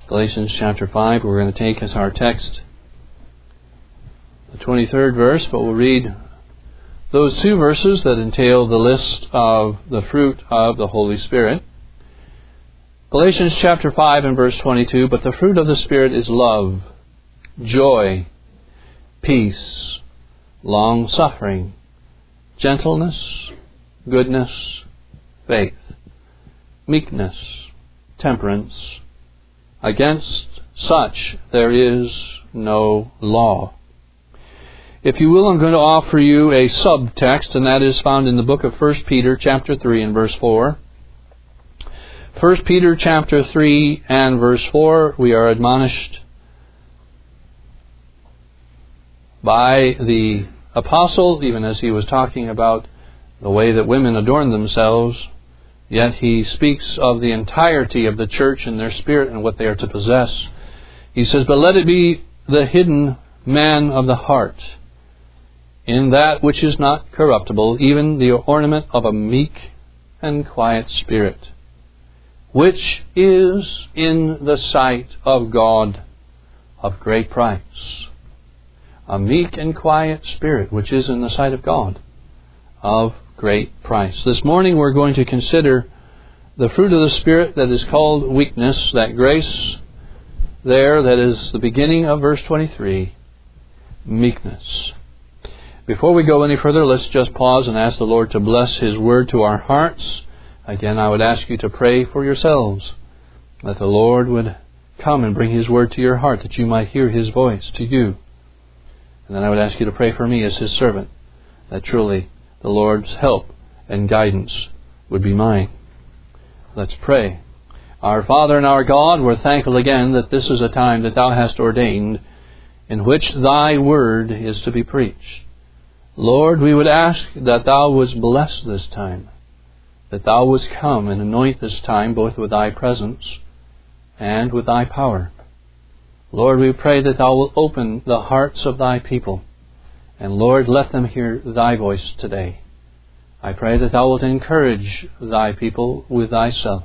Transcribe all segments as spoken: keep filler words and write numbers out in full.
Galatians chapter five, we're going to take as our text the twenty-third verse, but we'll read those two verses that entail the list of the fruit of the Holy Spirit. Galatians chapter five and verse twenty-two, but the fruit of the Spirit is love, joy, peace, long-suffering, gentleness, goodness, faith, meekness, temperance. Against such there is no law. If you will, I'm going to offer you a subtext, and that is found in the book of First Peter chapter three and verse four. First Peter chapter three and verse four, we are admonished by the apostle, even as he was talking about the way that women adorn themselves, yet he speaks of the entirety of the church and their spirit and what they are to possess. He says, but let it be the hidden man of the heart, in that which is not corruptible, even the ornament of a meek and quiet spirit, which is in the sight of God of great price. A meek and quiet spirit, which is in the sight of God of great price. This morning we're going to consider the fruit of the Spirit that is called weakness, that grace there that is the beginning of verse twenty-three, meekness. Before we go any further, let's just pause and ask the Lord to bless His Word to our hearts. Again, I would ask you to pray for yourselves, that the Lord would come and bring His Word to your heart, that you might hear His voice to you. And then I would ask you to pray for me as His servant, that truly the Lord's help and guidance would be mine. Let's pray. Our Father and our God, we're thankful again that this is a time that Thou hast ordained in which Thy Word is to be preached. Lord, we would ask that Thou wouldst bless this time, that Thou wouldst come and anoint this time both with Thy presence and with Thy power. Lord, we pray that Thou wilt open the hearts of Thy people, and Lord, let them hear Thy voice today. I pray that Thou wilt encourage Thy people with Thyself.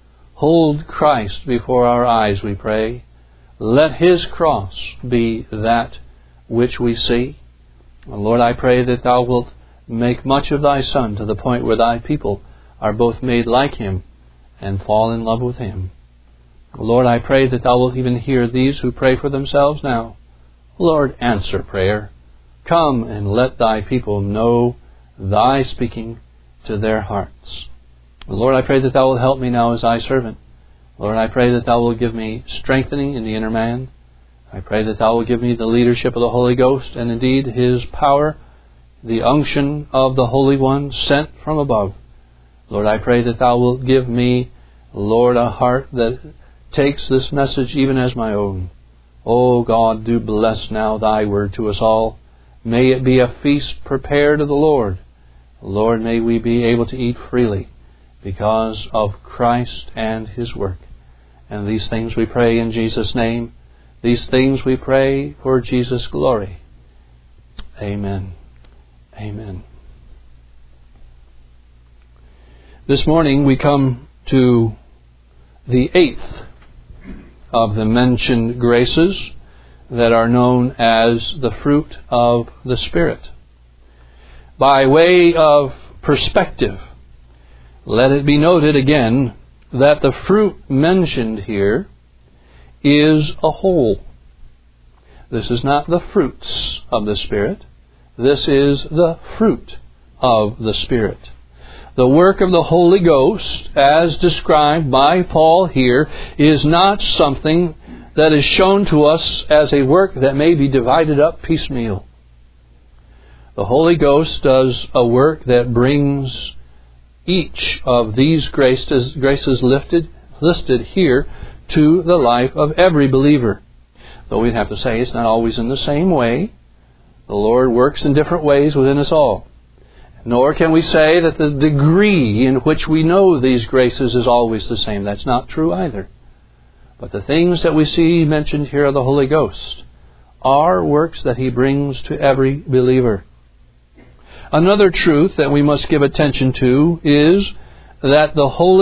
Hold Christ before our eyes, we pray. Let His cross be that which we see. And Lord, I pray that Thou wilt make much of Thy Son to the point where Thy people are both made like Him and fall in love with Him. Lord, I pray that Thou wilt even hear these who pray for themselves now. Lord, answer prayer. Come and let Thy people know Thy speaking to their hearts. Lord, I pray that Thou wilt help me now as Thy servant. Lord, I pray that Thou wilt give me strengthening in the inner man. I pray that Thou wilt give me the leadership of the Holy Ghost and indeed His power, the unction of the Holy One sent from above. Lord, I pray that Thou wilt give me, Lord, a heart that takes this message even as my own. Oh God, do bless now Thy word to us all. May it be a feast prepared of the Lord. Lord, may we be able to eat freely because of Christ and His work. And these things we pray in Jesus' name. These things we pray for Jesus' glory. Amen. Amen. This morning we come to the eighth of the mentioned graces that are known as the fruit of the Spirit. By way of perspective, let it be noted again that the fruit mentioned here is a whole. This is not the fruits of the Spirit. This is the fruit of the Spirit. The work of the Holy Ghost, as described by Paul here, is not something that is shown to us as a work that may be divided up piecemeal. The Holy Ghost does a work that brings each of these graces, graces lifted, listed here to the life of every believer. Though we'd have to say it's not always in the same way. The Lord works in different ways within us all. Nor can we say that the degree in which we know these graces is always the same. That's not true either. But the things that we see mentioned here of the Holy Ghost are works that He brings to every believer. Another truth that we must give attention to is that the Holy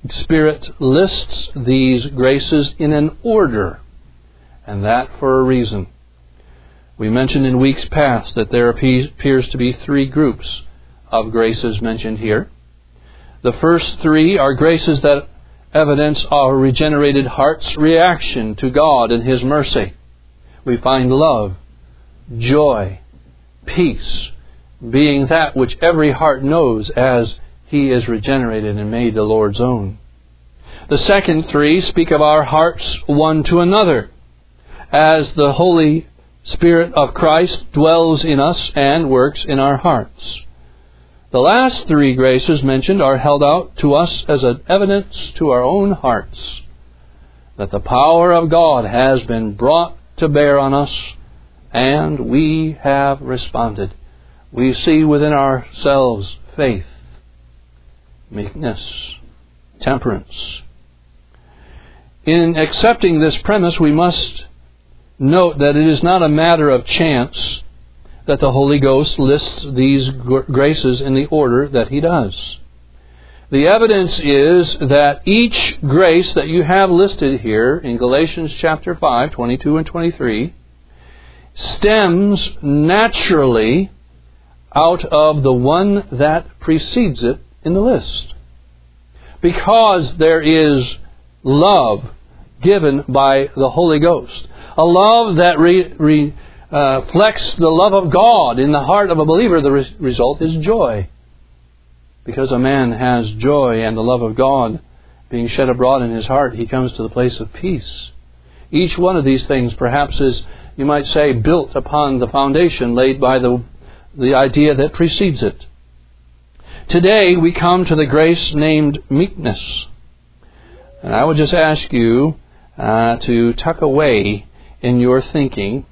Spirit lists these graces in an order, and that for a reason. We mentioned in weeks past that there appears to be three groups of graces mentioned here. The first three are graces that evidence our regenerated heart's reaction to God and His mercy. We find love, joy, peace, being that which every heart knows as he is regenerated and made the Lord's own. The second three speak of our hearts one to another, as the Holy Spirit of Christ dwells in us and works in our hearts. The last three graces mentioned are held out to us as an evidence to our own hearts that the power of God has been brought to bear on us, and we have responded. We see within ourselves faith, meekness, temperance. In accepting this premise, we must note that it is not a matter of chance that the Holy Ghost lists these graces in the order that He does. The evidence is that each grace that you have listed here in Galatians chapter five, twenty-two and twenty-three, stems naturally out of the one that precedes it in the list. Because there is love given by the Holy Ghost. A love that re, re, uh, reflects the love of God in the heart of a believer. The re- result is joy. Because a man has joy and the love of God being shed abroad in his heart, he comes to the place of peace. Each one of these things perhaps is, you might say, built upon the foundation laid by the, the idea that precedes it. Today we come to the grace named meekness. And I would just ask you uh, to tuck away in your thinking,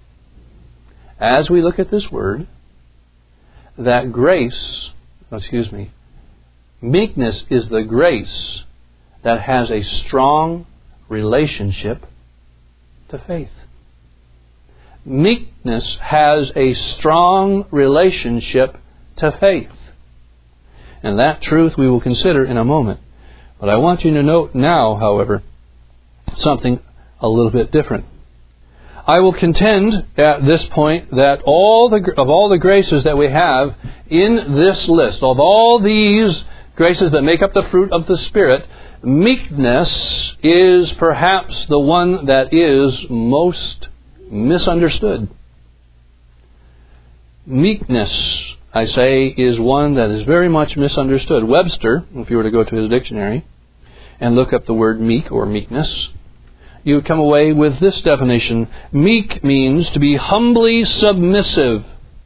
as we look at this word, that grace, excuse me, meekness is the grace that has a strong relationship to faith. Meekness has a strong relationship to faith. And that truth we will consider in a moment. But I want you to note now, however, something a little bit different. I will contend at this point that all the of all the graces that we have in this list, of all these graces that make up the fruit of the Spirit, meekness is perhaps the one that is most misunderstood. Meekness, I say, is one that is very much misunderstood. Webster, if you were to go to his dictionary and look up the word meek or meekness, you would come away with this definition. Meek means to be humbly submissive,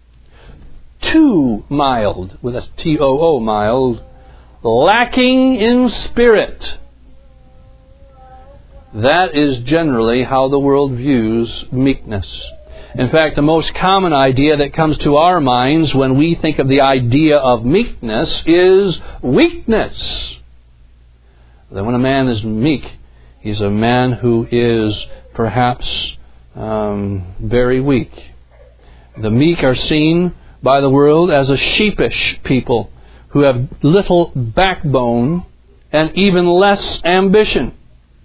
too mild, with a T O O, mild, lacking in spirit. That is generally how the world views meekness. In fact, the most common idea that comes to our minds when we think of the idea of meekness is weakness. That when a man is meek, he's a man who is perhaps um, very weak. The meek are seen by the world as a sheepish people who have little backbone and even less ambition.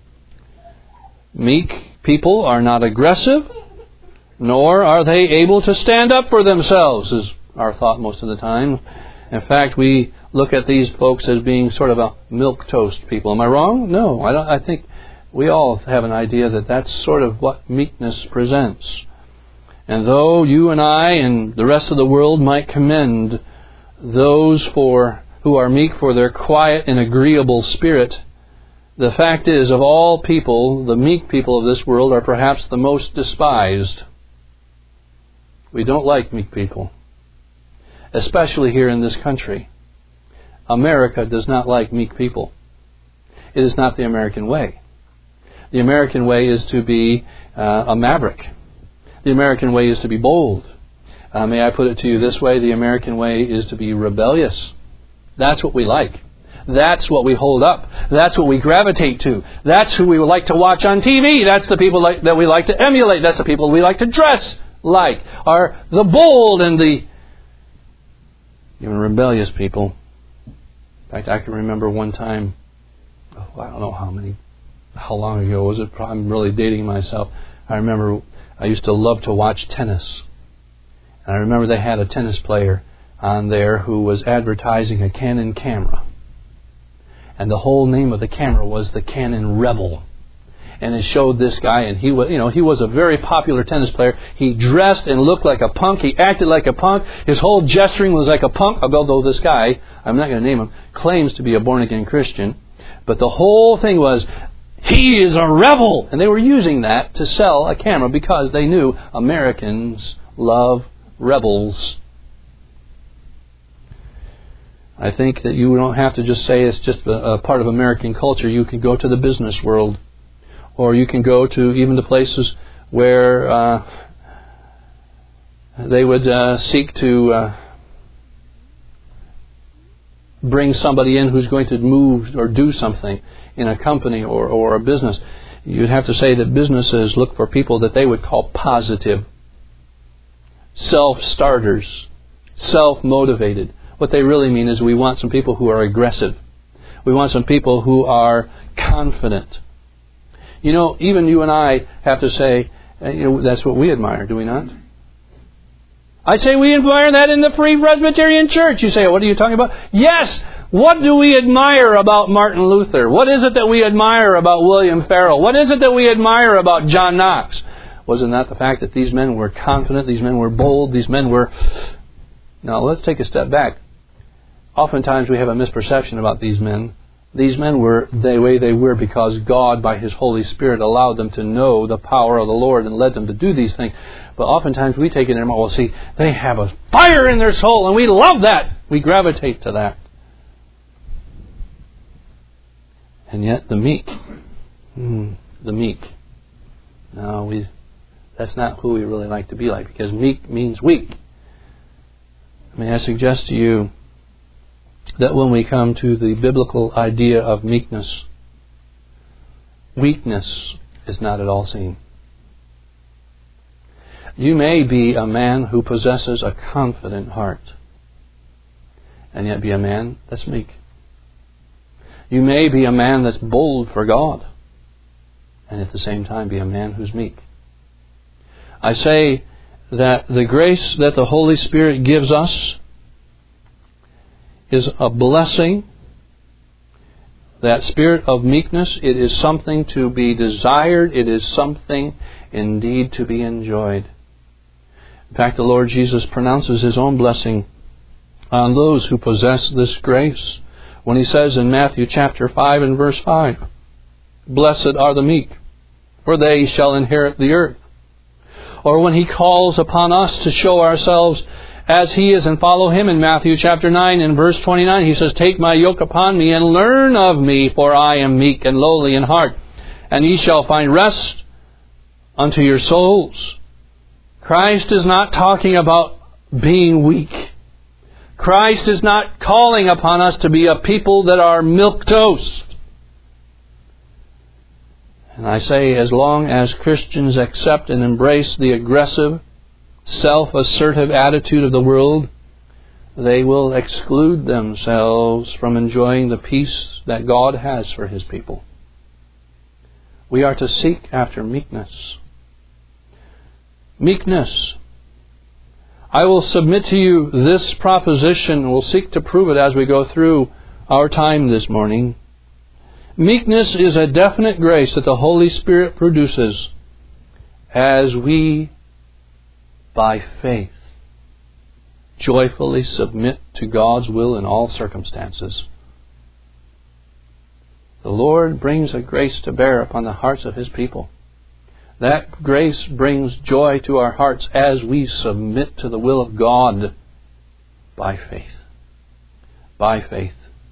Meek people are not aggressive, nor are they able to stand up for themselves, is our thought most of the time. In fact, we look at these folks as being sort of a milquetoast people. Am I wrong? No, I don't. I think we all have an idea that that's sort of what meekness presents. And though you and I and the rest of the world might commend those for who are meek for their quiet and agreeable spirit, the fact is, of all people, the meek people of this world are perhaps the most despised. We don't like meek people, especially here in this country. America does not like meek people. It is not the American way. The American way is to be uh, a maverick. The American way is to be bold. Uh, may I put it to you this way? The American way is to be rebellious. That's what we like. That's what we hold up. That's what we gravitate to. That's who we would like to watch on T V. That's the people like, that we like to emulate. That's the people we like to dress like. Are the bold and the even rebellious people. In fact, I can remember one time I don't know how many, how long ago was it? I'm really dating myself. I remember I used to love to watch tennis. And I remember they had a tennis player on there who was advertising a Canon camera. And the whole name of the camera was the Canon Rebel. And it showed this guy, and he was, you know, he was a very popular tennis player. He dressed and looked like a punk. He acted like a punk. His whole gesturing was like a punk. Although this guy, I'm not going to name him, claims to be a born-again Christian. But the whole thing was, he is a rebel. And they were using that to sell a camera because they knew Americans love rebels. I think that you don't have to just say it's just a, a part of American culture. You can go to the business world. Or you can go to even the places where uh, they would uh, seek to uh, bring somebody in who's going to move or do something in a company or, or a business. You'd have to say that businesses look for people that they would call positive, self-starters, self-motivated. What they really mean is we want some people who are aggressive. We want some people who are confident. You know, even you and I have to say, you know, that's what we admire, do we not? I say we admire that in the Free Presbyterian Church. You say, what are you talking about? Yes! What do we admire about Martin Luther? What is it that we admire about William Farel? What is it that we admire about John Knox? Wasn't that the fact that these men were confident, these men were bold, these men were... Now, let's take a step back. Oftentimes we have a misperception about these men. These men were the way they were because God, by His Holy Spirit, allowed them to know the power of the Lord and led them to do these things. But oftentimes we take it in, well, see, they have a fire in their soul and we love that. We gravitate to that. And yet the meek, hmm, the meek. No, we, that's not who we really like to be like, because meek means weak. May I suggest to you that when we come to the biblical idea of meekness, weakness is not at all seen. You may be a man who possesses a confident heart, and yet be a man that's meek. You may be a man that's bold for God, and at the same time be a man who's meek. I say that the grace that the Holy Spirit gives us is a blessing. That spirit of meekness, it is something to be desired. It is something indeed to be enjoyed. In fact, the Lord Jesus pronounces His own blessing on those who possess this grace when He says in Matthew chapter five and verse five, "Blessed are the meek, for they shall inherit the earth." Or when He calls upon us to show ourselves as He is and follow Him in Matthew chapter nine and verse twenty-nine, He says, "Take my yoke upon me and learn of me, for I am meek and lowly in heart, and ye shall find rest unto your souls." Christ is not talking about being weak. Christ is not calling upon us to be a people that are milquetoast. And I say, as long as Christians accept and embrace the aggressive, self-assertive attitude of the world, they will exclude themselves from enjoying the peace that God has for His people. We are to seek after meekness. Meekness. I will submit to you this proposition, and we'll seek to prove it as we go through our time this morning. Meekness is a definite grace that the Holy Spirit produces as we, by faith, joyfully submit to God's will in all circumstances. The Lord brings a grace to bear upon the hearts of His people. That grace brings joy to our hearts as we submit to the will of God by faith. By faith.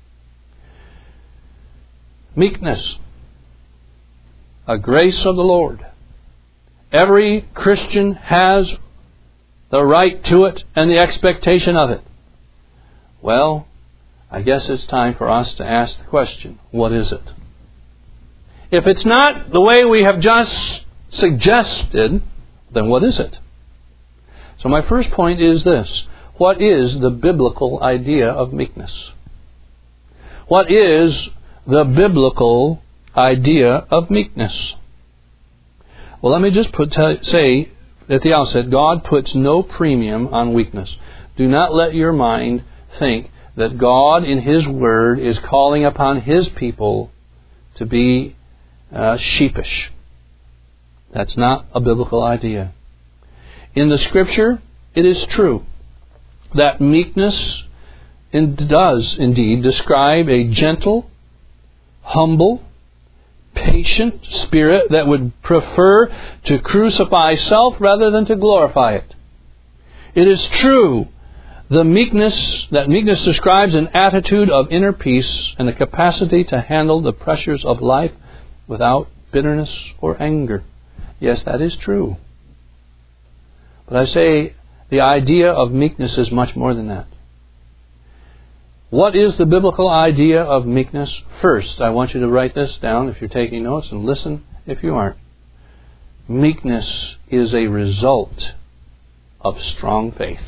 Meekness. A grace of the Lord. Every Christian has the right to it and the expectation of it. Well, I guess it's time for us to ask the question, what is it? If it's not the way we have just suggested, then what is it? So my first point is this. What is the biblical idea of meekness? What is the biblical idea of meekness? Well, let me just put, tell, say at the outset, God puts no premium on weakness. Do not let your mind think that God in His Word is calling upon His people to be uh, sheepish. That's not a biblical idea. In the Scripture, it is true that meekness does indeed describe a gentle, humble, patient spirit that would prefer to crucify self rather than to glorify it. It is true the meekness that meekness describes an attitude of inner peace and a capacity to handle the pressures of life without bitterness or anger. Yes, that is true. But I say the idea of meekness is much more than that. What is the biblical idea of meekness? First, I want you to write this down if you're taking notes, and listen if you aren't. Meekness is a result of strong faith.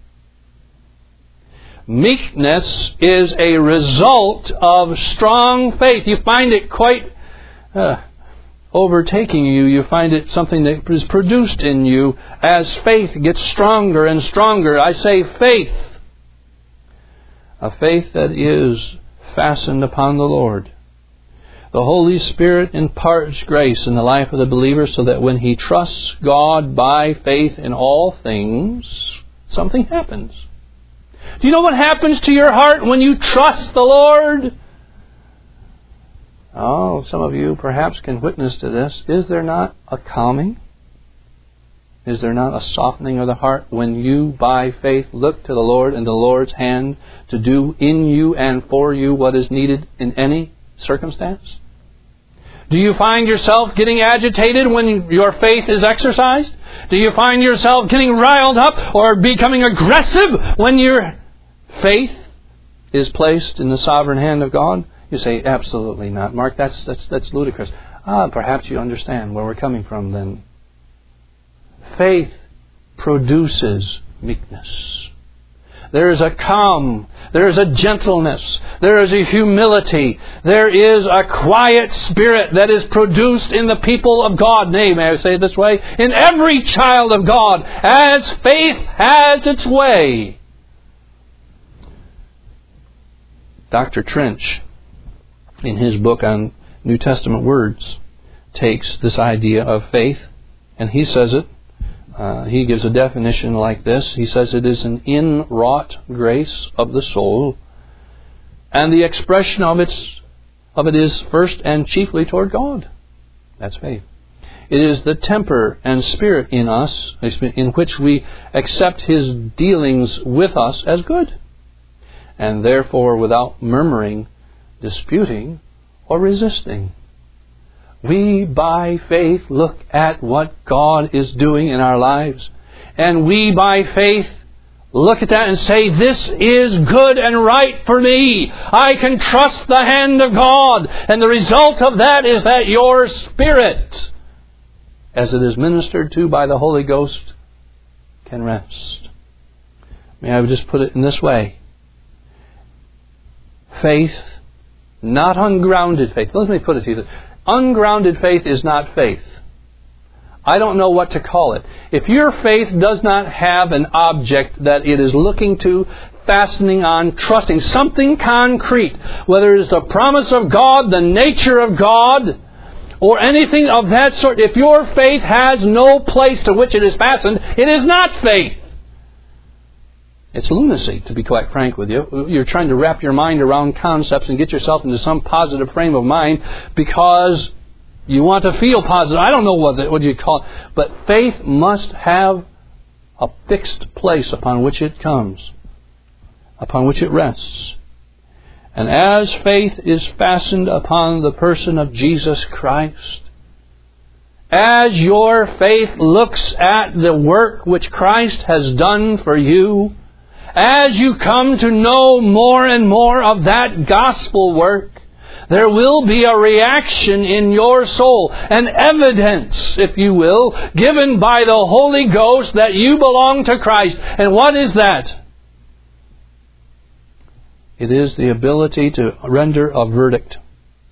Meekness is a result of strong faith. You find it quite uh, overtaking you. You find it something that is produced in you as faith gets stronger and stronger. I say faith. A faith that is fastened upon the Lord. The Holy Spirit imparts grace in the life of the believer so that when he trusts God by faith in all things, something happens. Do you know what happens to your heart when you trust the Lord? Oh, some of you perhaps can witness to this. Is there not a calming? Is there not a softening of the heart when you, by faith, look to the Lord and the Lord's hand to do in you and for you what is needed in any circumstance? Do you find yourself getting agitated when your faith is exercised? Do you find yourself getting riled up or becoming aggressive when your faith is placed in the sovereign hand of God? You say, absolutely not. Mark, that's that's that's ludicrous. Ah, perhaps you understand where we're coming from then. Faith produces meekness. There is a calm. There is a gentleness. There is a humility. There is a quiet spirit that is produced in the people of God. Nay, may I say it this way? In every child of God, as faith has its way. Doctor Trench, in his book on New Testament words, takes this idea of faith, and he says it. Uh, he gives a definition like this. He says it is an inwrought grace of the soul, and the expression of its of it is first and chiefly toward God. That's faith. It is the temper and spirit in us in which we accept His dealings with us as good, and therefore without murmuring, disputing, or resisting. We, by faith, look at what God is doing in our lives. And we, by faith, look at that and say, this is good and right for me. I can trust the hand of God. And the result of that is that your spirit, as it is ministered to by the Holy Ghost, can rest. May I just put it in this way. Faith, not ungrounded faith. Let me put it to you. Ungrounded faith is not faith. I don't know what to call it. If your faith does not have an object that it is looking to, fastening on, trusting, something concrete, whether it is the promise of God, the nature of God, or anything of that sort, if your faith has no place to which it is fastened, it is not faith. It's lunacy, to be quite frank with you. You're trying to wrap your mind around concepts and get yourself into some positive frame of mind because you want to feel positive. I don't know what the, what you call it. But faith must have a fixed place upon which it comes, upon which it rests. And as faith is fastened upon the person of Jesus Christ, as your faith looks at the work which Christ has done for you, as you come to know more and more of that gospel work, there will be a reaction in your soul, an evidence, if you will, given by the Holy Ghost that you belong to Christ. And what is that? It is the ability to render a verdict.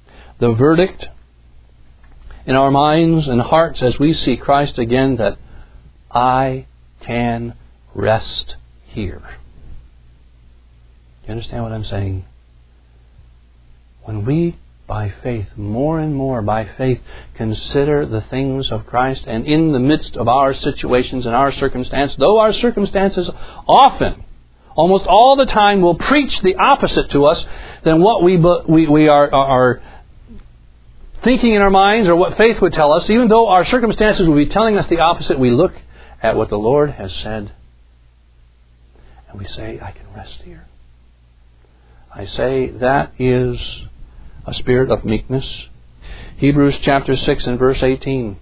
the verdict in our minds and hearts as we see Christ again, that I can rest here. You understand what I'm saying? When we, by faith, more and more by faith, consider the things of Christ, and in the midst of our situations and our circumstances, though our circumstances often, almost all the time, will preach the opposite to us than what we we, we are, are thinking in our minds or what faith would tell us, even though our circumstances will be telling us the opposite, we look at what the Lord has said and we say, I can rest here. I say that is a spirit of meekness. Hebrews chapter six and verse eighteen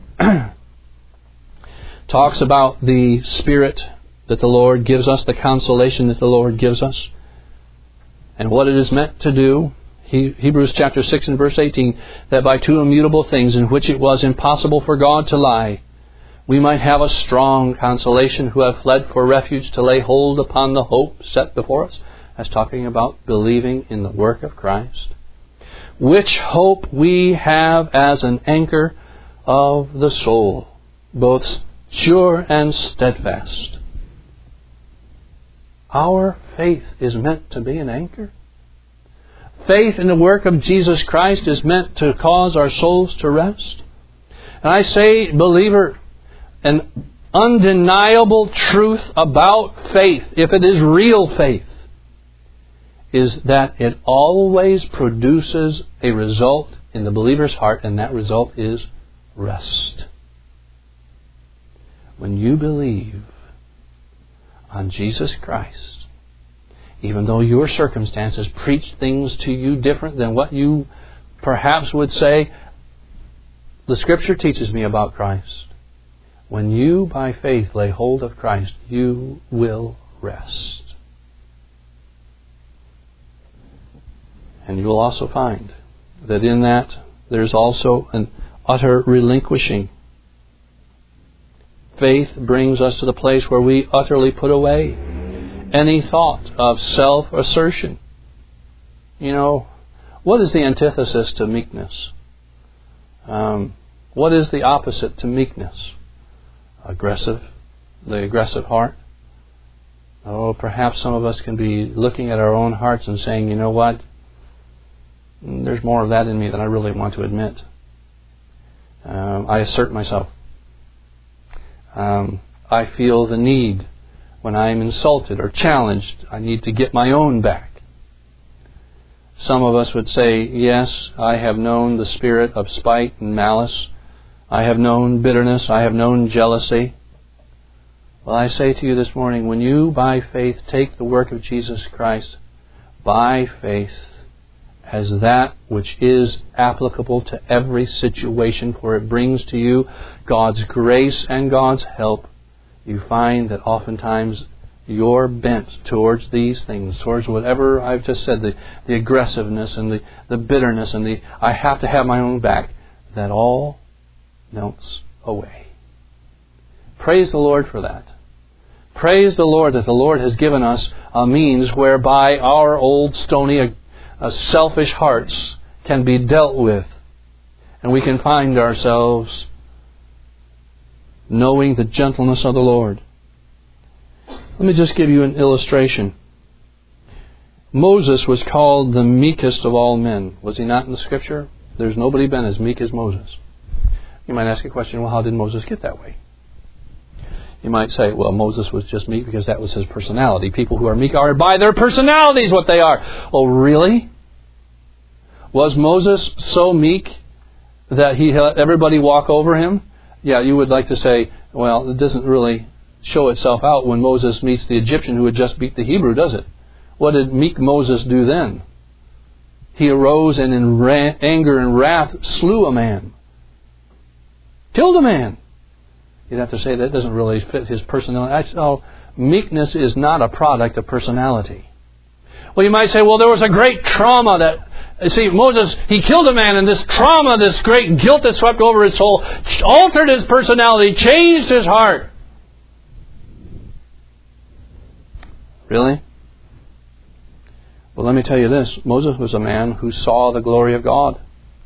talks about the spirit that the Lord gives us, the consolation that the Lord gives us, and what it is meant to do. He, Hebrews chapter six and verse eighteen, that by two immutable things in which it was impossible for God to lie, we might have a strong consolation who have fled for refuge to lay hold upon the hope set before us. That's talking about believing in the work of Christ. Which hope we have as an anchor of the soul, both sure and steadfast. Our faith is meant to be an anchor. Faith in the work of Jesus Christ is meant to cause our souls to rest. And I say, believer, an undeniable truth about faith, if it is real faith, is that it always produces a result in the believer's heart, and that result is rest. When you believe on Jesus Christ, even though your circumstances preach things to you different than what you perhaps would say, the Scripture teaches me about Christ. When you, by faith, lay hold of Christ, you will rest. And you will also find that in that there's also an utter relinquishing. Faith brings us to the place where we utterly put away any thought of self-assertion. You know, what is the antithesis to meekness? Um, what is the opposite to meekness? Aggressive, the aggressive heart. Oh, perhaps some of us can be looking at our own hearts and saying, you know what? There's more of that in me than I really want to admit. Um, I assert myself. Um, I feel the need when I am insulted or challenged. I need to get my own back. Some of us would say, yes, I have known the spirit of spite and malice. I have known bitterness. I have known jealousy. Well, I say to you this morning, when you, by faith, take the work of Jesus Christ, by faith, as that which is applicable to every situation, for it brings to you God's grace and God's help, you find that oftentimes you're bent towards these things, towards whatever I've just said, the, the aggressiveness and the, the bitterness and the I have to have my own back, that all melts away. Praise the Lord for that. Praise the Lord that the Lord has given us a means whereby our old stony Uh, selfish hearts can be dealt with, and we can find ourselves knowing the gentleness of the Lord. Let me just give you an illustration. Moses was called the meekest of all men. Was he not in the Scripture? There's nobody been as meek as Moses. You might ask a question, well, how did Moses get that way? You might say, well, Moses was just meek because that was his personality. People who are meek are by their personalities what they are. Oh, really? Was Moses so meek that he let everybody walk over him? Yeah, you would like to say, well, it doesn't really show itself out when Moses meets the Egyptian who had just beat the Hebrew, does it? What did meek Moses do then? He arose and in ra- anger and wrath slew a man. Killed a man. You'd have to say that doesn't really fit his personality. Oh, meekness is not a product of personality. Well, you might say, well, there was a great trauma that, see, Moses, he killed a man, and this trauma, this great guilt that swept over his soul, altered his personality, changed his heart. Really? Well, let me tell you this. Moses was a man who saw the glory of God.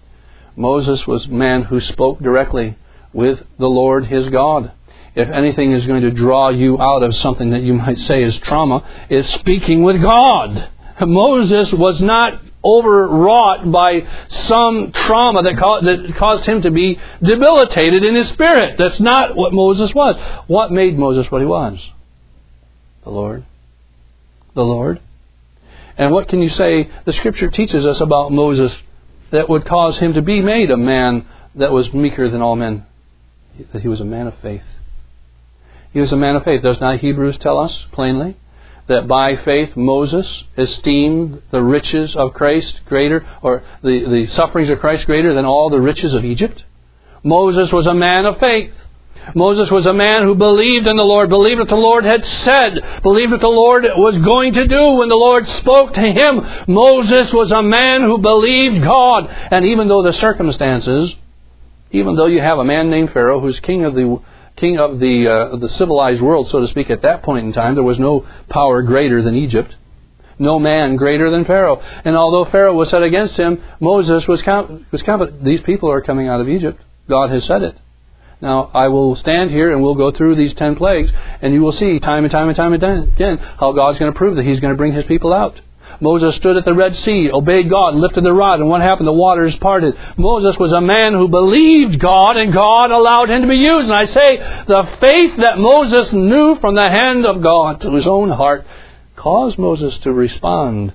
Moses was a man who spoke directly with the Lord his God. If anything is going to draw you out of something that you might say is trauma, it's speaking with God. Moses was not overwrought by some trauma that caused, that caused him to be debilitated in his spirit. That's not what Moses was. What made Moses what he was? The Lord. The Lord. And what can you say the Scripture teaches us about Moses that would cause him to be made a man that was meeker than all men? That he was a man of faith. He was a man of faith. Does not Hebrews tell us plainly that by faith Moses esteemed the riches of Christ greater, or the, the sufferings of Christ greater than all the riches of Egypt? Moses was a man of faith. Moses was a man who believed in the Lord, believed what the Lord had said, believed what the Lord was going to do when the Lord spoke to him. Moses was a man who believed God. And even though the circumstances, even though you have a man named Pharaoh who's king of the king of the uh, the civilized world, so to speak, at that point in time, there was no power greater than Egypt. No man greater than Pharaoh. And although Pharaoh was set against him, Moses was was confident. These people are coming out of Egypt. God has said it. Now, I will stand here and we'll go through these ten plagues, and you will see time and time and time again how God's going to prove that He's going to bring His people out. Moses stood at the Red Sea, obeyed God, lifted the rod, and what happened? The waters parted. Moses was a man who believed God, and God allowed him to be used. And I say, the faith that Moses knew from the hand of God to his own heart caused Moses to respond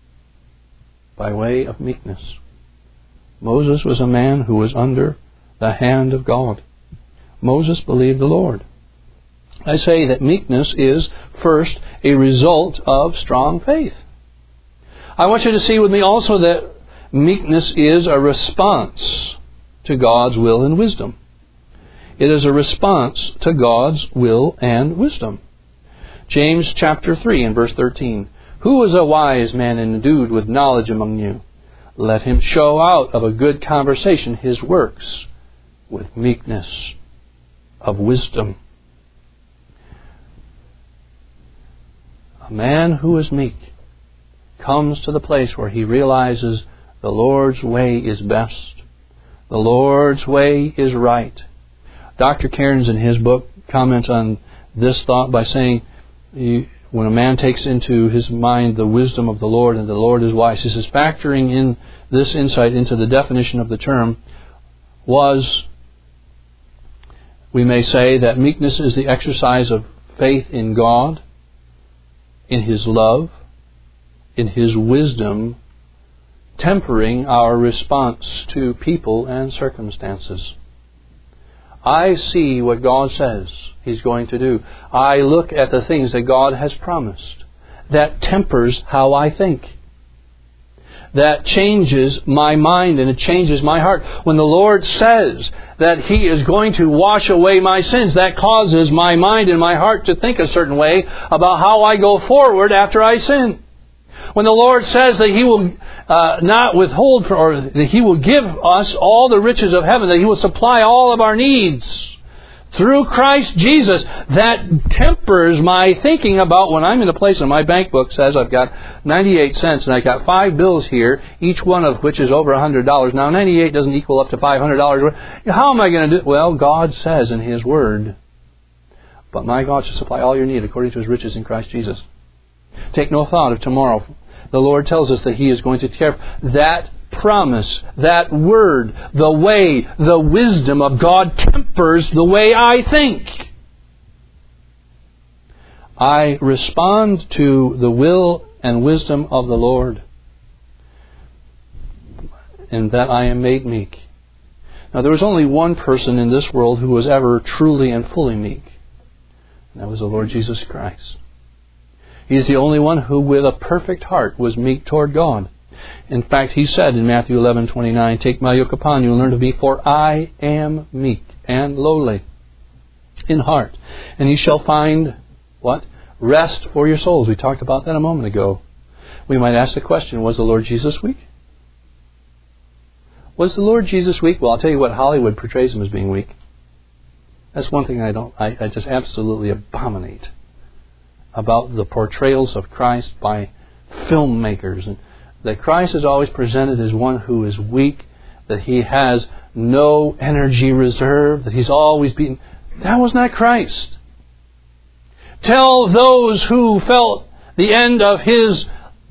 by way of meekness. Moses was a man who was under the hand of God. Moses believed the Lord. I say that meekness is, first, a result of strong faith. I want you to see with me also that meekness is a response to God's will and wisdom. It is a response to God's will and wisdom. James chapter three and verse thirteen. Who is a wise man and endued with knowledge among you? Let him show out of a good conversation his works with meekness of wisdom. A man who is meek comes to the place where he realizes the Lord's way is best. The Lord's way is right. Doctor Cairns in his book comments on this thought by saying, when a man takes into his mind the wisdom of the Lord and the Lord is wise, he says, factoring in this insight into the definition of the term was, we may say that meekness is the exercise of faith in God, in His love, in His wisdom, tempering our response to people and circumstances. I see what God says He's going to do. I look at the things that God has promised. That tempers how I think. That changes my mind and it changes my heart. When the Lord says that He is going to wash away my sins, that causes my mind and my heart to think a certain way about how I go forward after I sin. When the Lord says that He will uh, not withhold, for, or that He will give us all the riches of heaven, that He will supply all of our needs through Christ Jesus, that tempers my thinking about when I'm in a place and my bank book says I've got ninety-eight cents and I've got five bills here, each one of which is over one hundred dollars. Now, ninety-eight doesn't equal up to five hundred dollars. How am I going to do it? Well, God says in His Word, but my God shall supply all your need according to His riches in Christ Jesus. Take no thought of tomorrow. The Lord tells us that He is going to care. That promise, that word, the way, the wisdom of God tempers the way I think. I respond to the will and wisdom of the Lord, and that I am made meek. Now, there was only one person in this world who was ever truly and fully meek, and that was the Lord Jesus Christ. He is the only one who with a perfect heart was meek toward God. In fact, He said in Matthew eleven twenty-nine, take my yoke upon you and learn of me, for I am meek and lowly in heart. And ye shall find, what? Rest for your souls. We talked about that a moment ago. We might ask the question, was the Lord Jesus weak? Was the Lord Jesus weak? Well, I'll tell you what, Hollywood portrays Him as being weak. That's one thing I don't, I, I just absolutely abominate about the portrayals of Christ by filmmakers, and that Christ is always presented as one who is weak, that he has no energy reserve, that he's always beaten. That was not Christ. Tell those who felt the end of his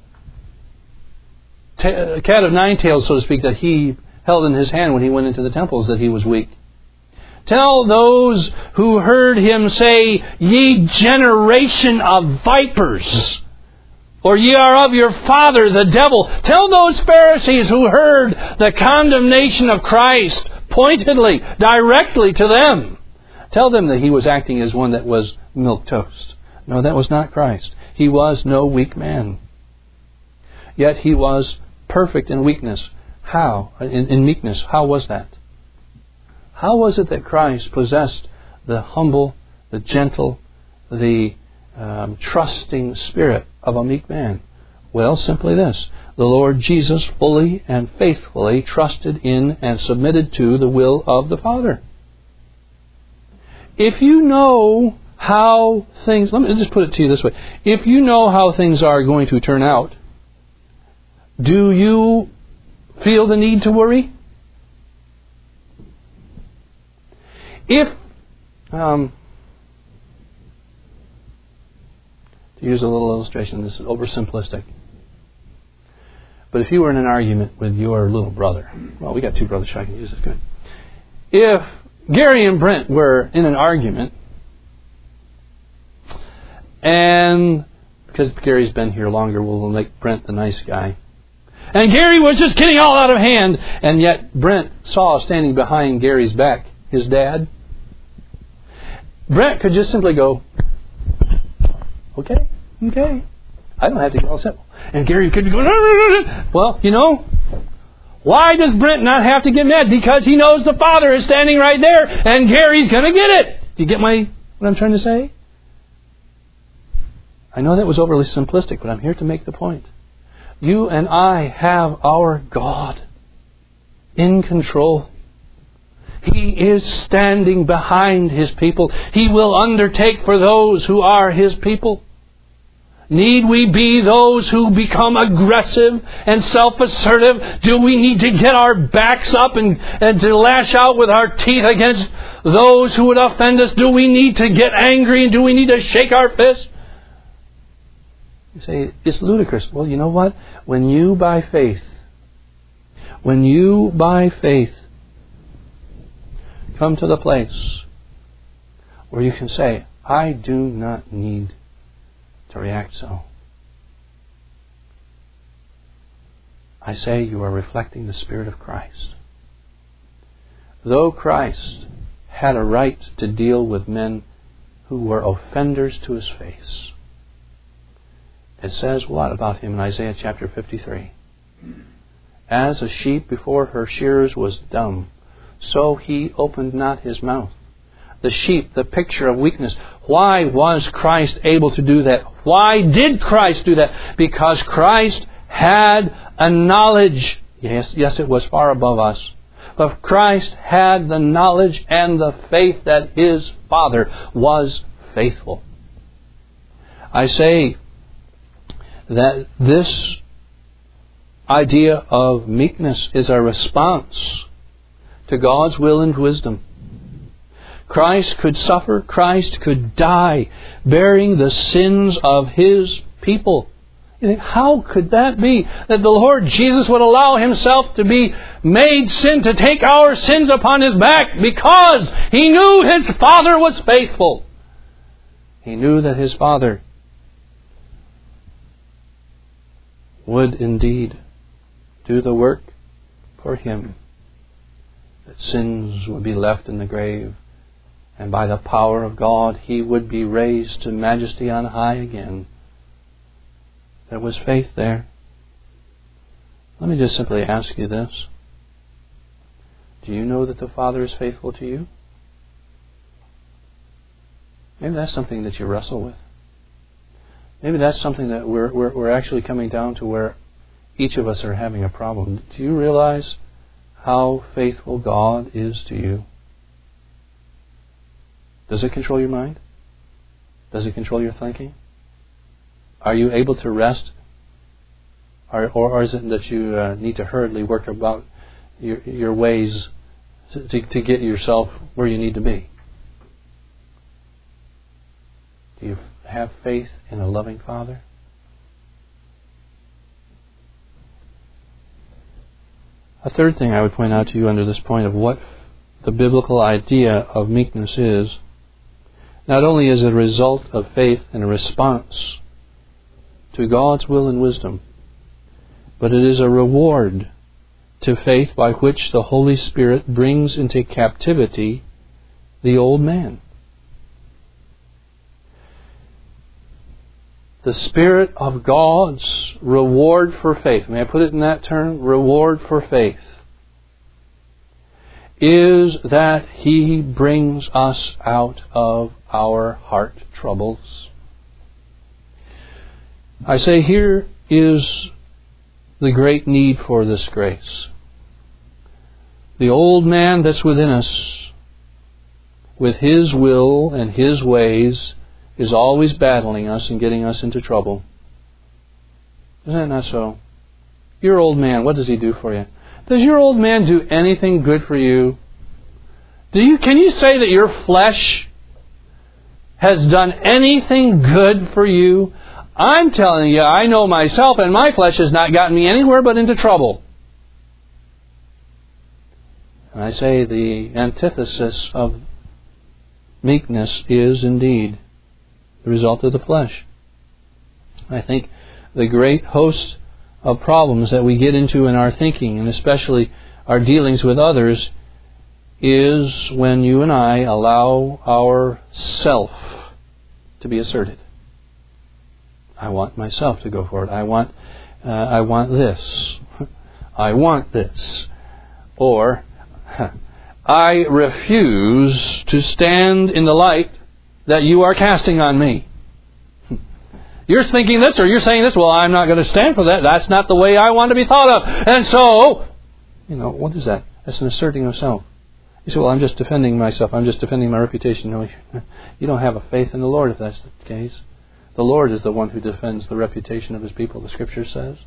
t- cat of nine tails, so to speak, that he held in his hand when he went into the temples, that he was weak. Tell those who heard him say, "Ye generation of vipers," or "Ye are of your father the devil." Tell those Pharisees who heard the condemnation of Christ pointedly, directly to them. Tell them that he was acting as one that was milquetoast. No, that was not Christ. He was no weak man. Yet he was perfect in weakness. How? In, in meekness. How was that? How was it that Christ possessed the humble, the gentle, the um, trusting spirit of a meek man? Well, simply this. The Lord Jesus fully and faithfully trusted in and submitted to the will of the Father. If you know how things... Let me just put it to you this way. If you know how things are going to turn out, do you feel the need to worry? If, um, to use a little illustration, this is oversimplistic, but if you were in an argument with your little brother, well, we got two brothers, so I can use this good. If Gary and Brent were in an argument, and because Gary's been here longer, we'll make Brent the nice guy. And Gary was just getting all out of hand, and yet Brent saw standing behind Gary's back his dad. Brent could just simply go, okay, okay. I don't have to get all simple. And Gary could go, well, you know, why does Brent not have to get mad? Because he knows the Father is standing right there, and Gary's going to get it. Do you get my what I'm trying to say? I know that was overly simplistic, but I'm here to make the point. You and I have our God in control. He is standing behind His people. He will undertake for those who are His people. Need we be those who become aggressive and self-assertive? Do we need to get our backs up and, and to lash out with our teeth against those who would offend us? Do we need to get angry and do we need to shake our fists? You say, it's ludicrous. Well, you know what? When you by faith, when you by faith come to the place where you can say, I do not need to react so. I say you are reflecting the Spirit of Christ. Though Christ had a right to deal with men who were offenders to His face, it says what about Him in Isaiah chapter fifty-three? As a sheep before her shearers was dumb, so He opened not His mouth. The sheep, the picture of weakness. Why was Christ able to do that? Why did Christ do that? Because Christ had a knowledge. Yes, yes, it was far above us. But Christ had the knowledge and the faith that His Father was faithful. I say that this idea of meekness is a response to God's will and wisdom. Christ could suffer, Christ could die, bearing the sins of His people. You think, how could that be? That the Lord Jesus would allow Himself to be made sin, to take our sins upon His back, because He knew His Father was faithful. He knew that His Father would indeed do the work for Him. That sins would be left in the grave, and by the power of God He would be raised to majesty on high again. There was faith there. Let me just simply ask you this. Do you know that the Father is faithful to you? Maybe that's something that you wrestle with. Maybe that's something that we're, we're, we're actually coming down to where each of us are having a problem. Do you realize how faithful God is to you? Does it control your mind? Does it control your thinking? Are you able to rest? Or, or, or is it that you uh, need to hurriedly work about your, your ways to, to, to get yourself where you need to be? Do you have faith in a loving Father? A third thing I would point out to you under this point of what the biblical idea of meekness is, not only is it a result of faith and a response to God's will and wisdom, but it is a reward to faith by which the Holy Spirit brings into captivity the old man. The Spirit of God's reward for faith, may I put it in that term? Reward for faith, is that He brings us out of our heart troubles. I say here is the great need for this grace. The old man that's within us, with his will and his ways, is always battling us and getting us into trouble. Isn't that not so? Your old man, what does he do for you? Does your old man do anything good for you? Do you? Can you say that your flesh has done anything good for you? I'm telling you, I know myself, and my flesh has not gotten me anywhere but into trouble. And I say the antithesis of meekness is indeed the result of the flesh. I think the great host of problems that we get into in our thinking, and especially our dealings with others, is when you and I allow our self to be asserted. I want myself to go for it. I want, uh, I want this. I want this. Or, I refuse to stand in the light that you are casting on me. You're thinking this or you're saying this. Well, I'm not going to stand for that. That's not the way I want to be thought of. And so, you know, what is that? That's an asserting of self. You say, well, I'm just defending myself. I'm just defending my reputation. No, you don't have a faith in the Lord if that's the case. The Lord is the one who defends the reputation of His people, the Scripture says.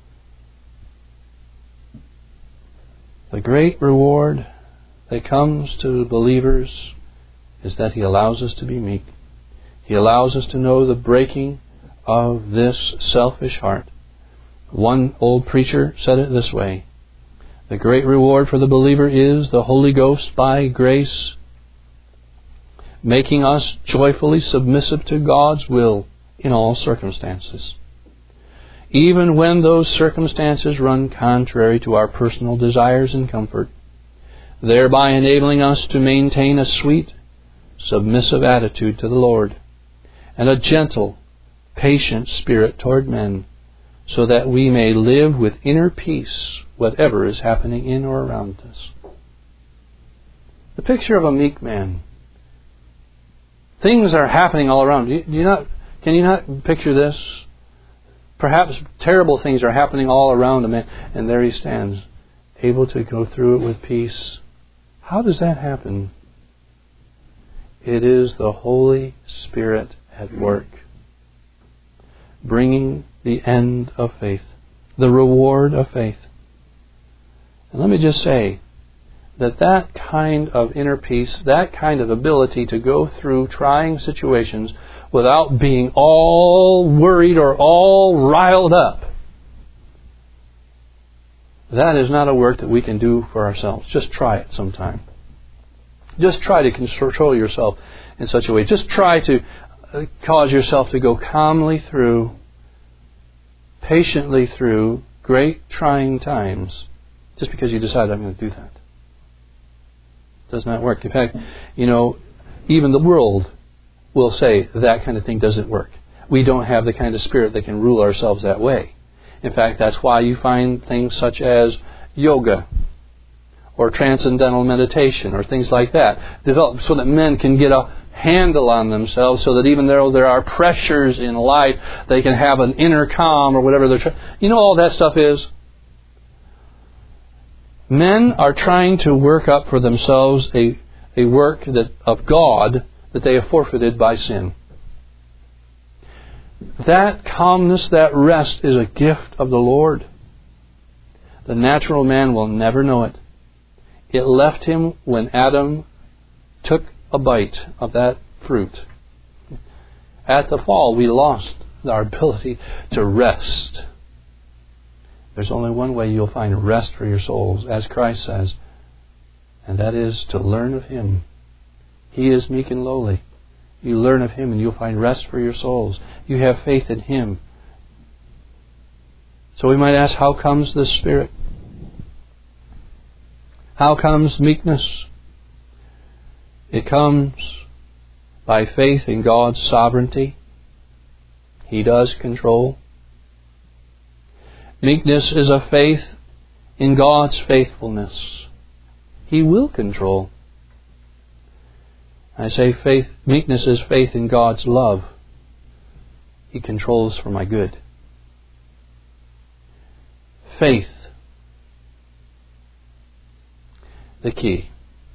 The great reward that comes to believers is that He allows us to be meek. He allows us to know the breaking of this selfish heart. One old preacher said it this way: the great reward for the believer is the Holy Ghost by grace, making us joyfully submissive to God's will in all circumstances, even when those circumstances run contrary to our personal desires and comfort, thereby enabling us to maintain a sweet, submissive attitude to the Lord and a gentle, patient spirit toward men, so that we may live with inner peace whatever is happening in or around us. The picture of a meek man. Things are happening all around. Do you, do you not, can you not picture this? Perhaps terrible things are happening all around a man, and there he stands, able to go through it with peace. How does that happen? It is the Holy Spirit at work, bringing the end of faith, the reward of faith. And let me just say that that kind of inner peace, that kind of ability to go through trying situations without being all worried or all riled up, that is not a work that we can do for ourselves. Just try it sometime. Just try to control yourself in such a way. Just try to cause yourself to go calmly through, patiently through great trying times, just because you decide, I'm going to do that. It does not work. In fact, you know, even the world will say that kind of thing doesn't work. We don't have the kind of spirit that can rule ourselves that way. In fact, that's why you find things such as yoga or transcendental meditation or things like that developed so that men can get a handle on themselves, so that even though there are pressures in life, they can have an inner calm or whatever they're trying. You know, all that stuff is. Men are trying to work up for themselves a, a work that of God that they have forfeited by sin. That calmness, that rest is a gift of the Lord. The natural man will never know it. It left him when Adam took a bite of that fruit. At the fall, we lost our ability to rest. There's only one way you'll find rest for your souls, as Christ says, and that is to learn of Him. He is meek and lowly. You learn of Him and you'll find rest for your souls. You have faith in Him. So we might ask, how comes this Spirit? How comes meekness? It comes by faith in God's sovereignty. He does control. Meekness is a faith in God's faithfulness. He will control. I say faith, meekness is faith in God's love. He controls for my good. Faith, the key.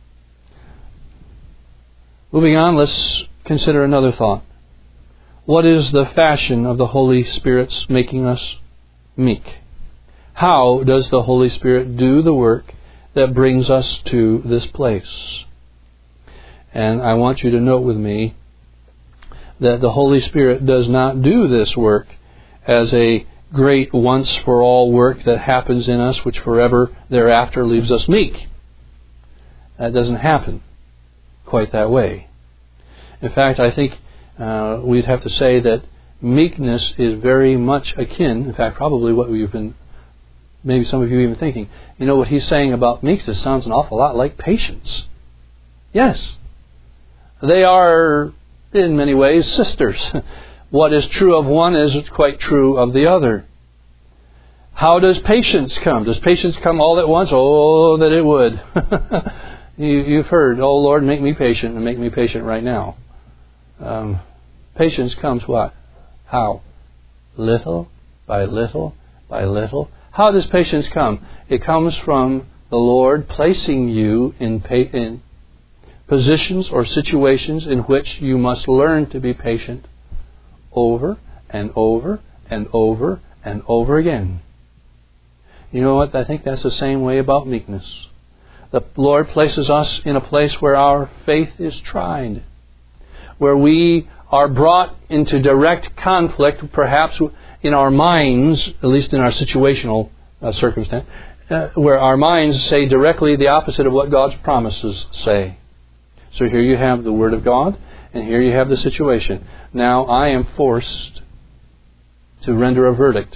Moving on, let's consider another thought. What is the fashion of the Holy Spirit's making us meek? How does the Holy Spirit do the work that brings us to this place? And I want you to note with me that the Holy Spirit does not do this work as a great once-for-all work that happens in us, which forever thereafter leaves us meek. That doesn't happen quite that way. In fact, I think uh, we'd have to say that meekness is very much akin, in fact, probably what we've been, maybe some of you even thinking, you know, what he's saying about meekness sounds an awful lot like patience. Yes. They are, in many ways, sisters. What is true of one is quite true of the other. How does patience come? Does patience come all at once? Oh, that it would. you, you've heard, oh Lord, make me patient, and make me patient right now. Um, patience comes what? How? Little by little by little. How does patience come? It comes from the Lord placing you in, pa- in positions or situations in which you must learn to be patient over and over and over and over again. You know what? I think that's the same way about meekness. The Lord places us in a place where our faith is tried, where we are brought into direct conflict, perhaps in our minds, at least in our situational uh, circumstance, uh, where our minds say directly the opposite of what God's promises say. So here you have the Word of God, and here you have the situation. Now I am forced to render a verdict.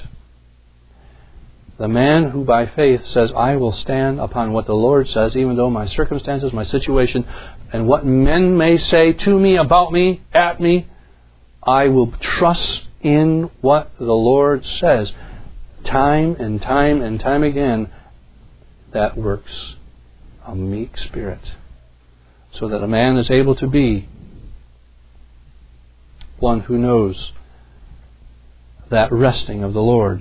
The man who by faith says, I will stand upon what the Lord says, even though my circumstances, my situation, and what men may say to me, about me, at me, I will trust in what the Lord says. Time and time and time again, that works a meek spirit. So that a man is able to be one who knows that resting of the Lord.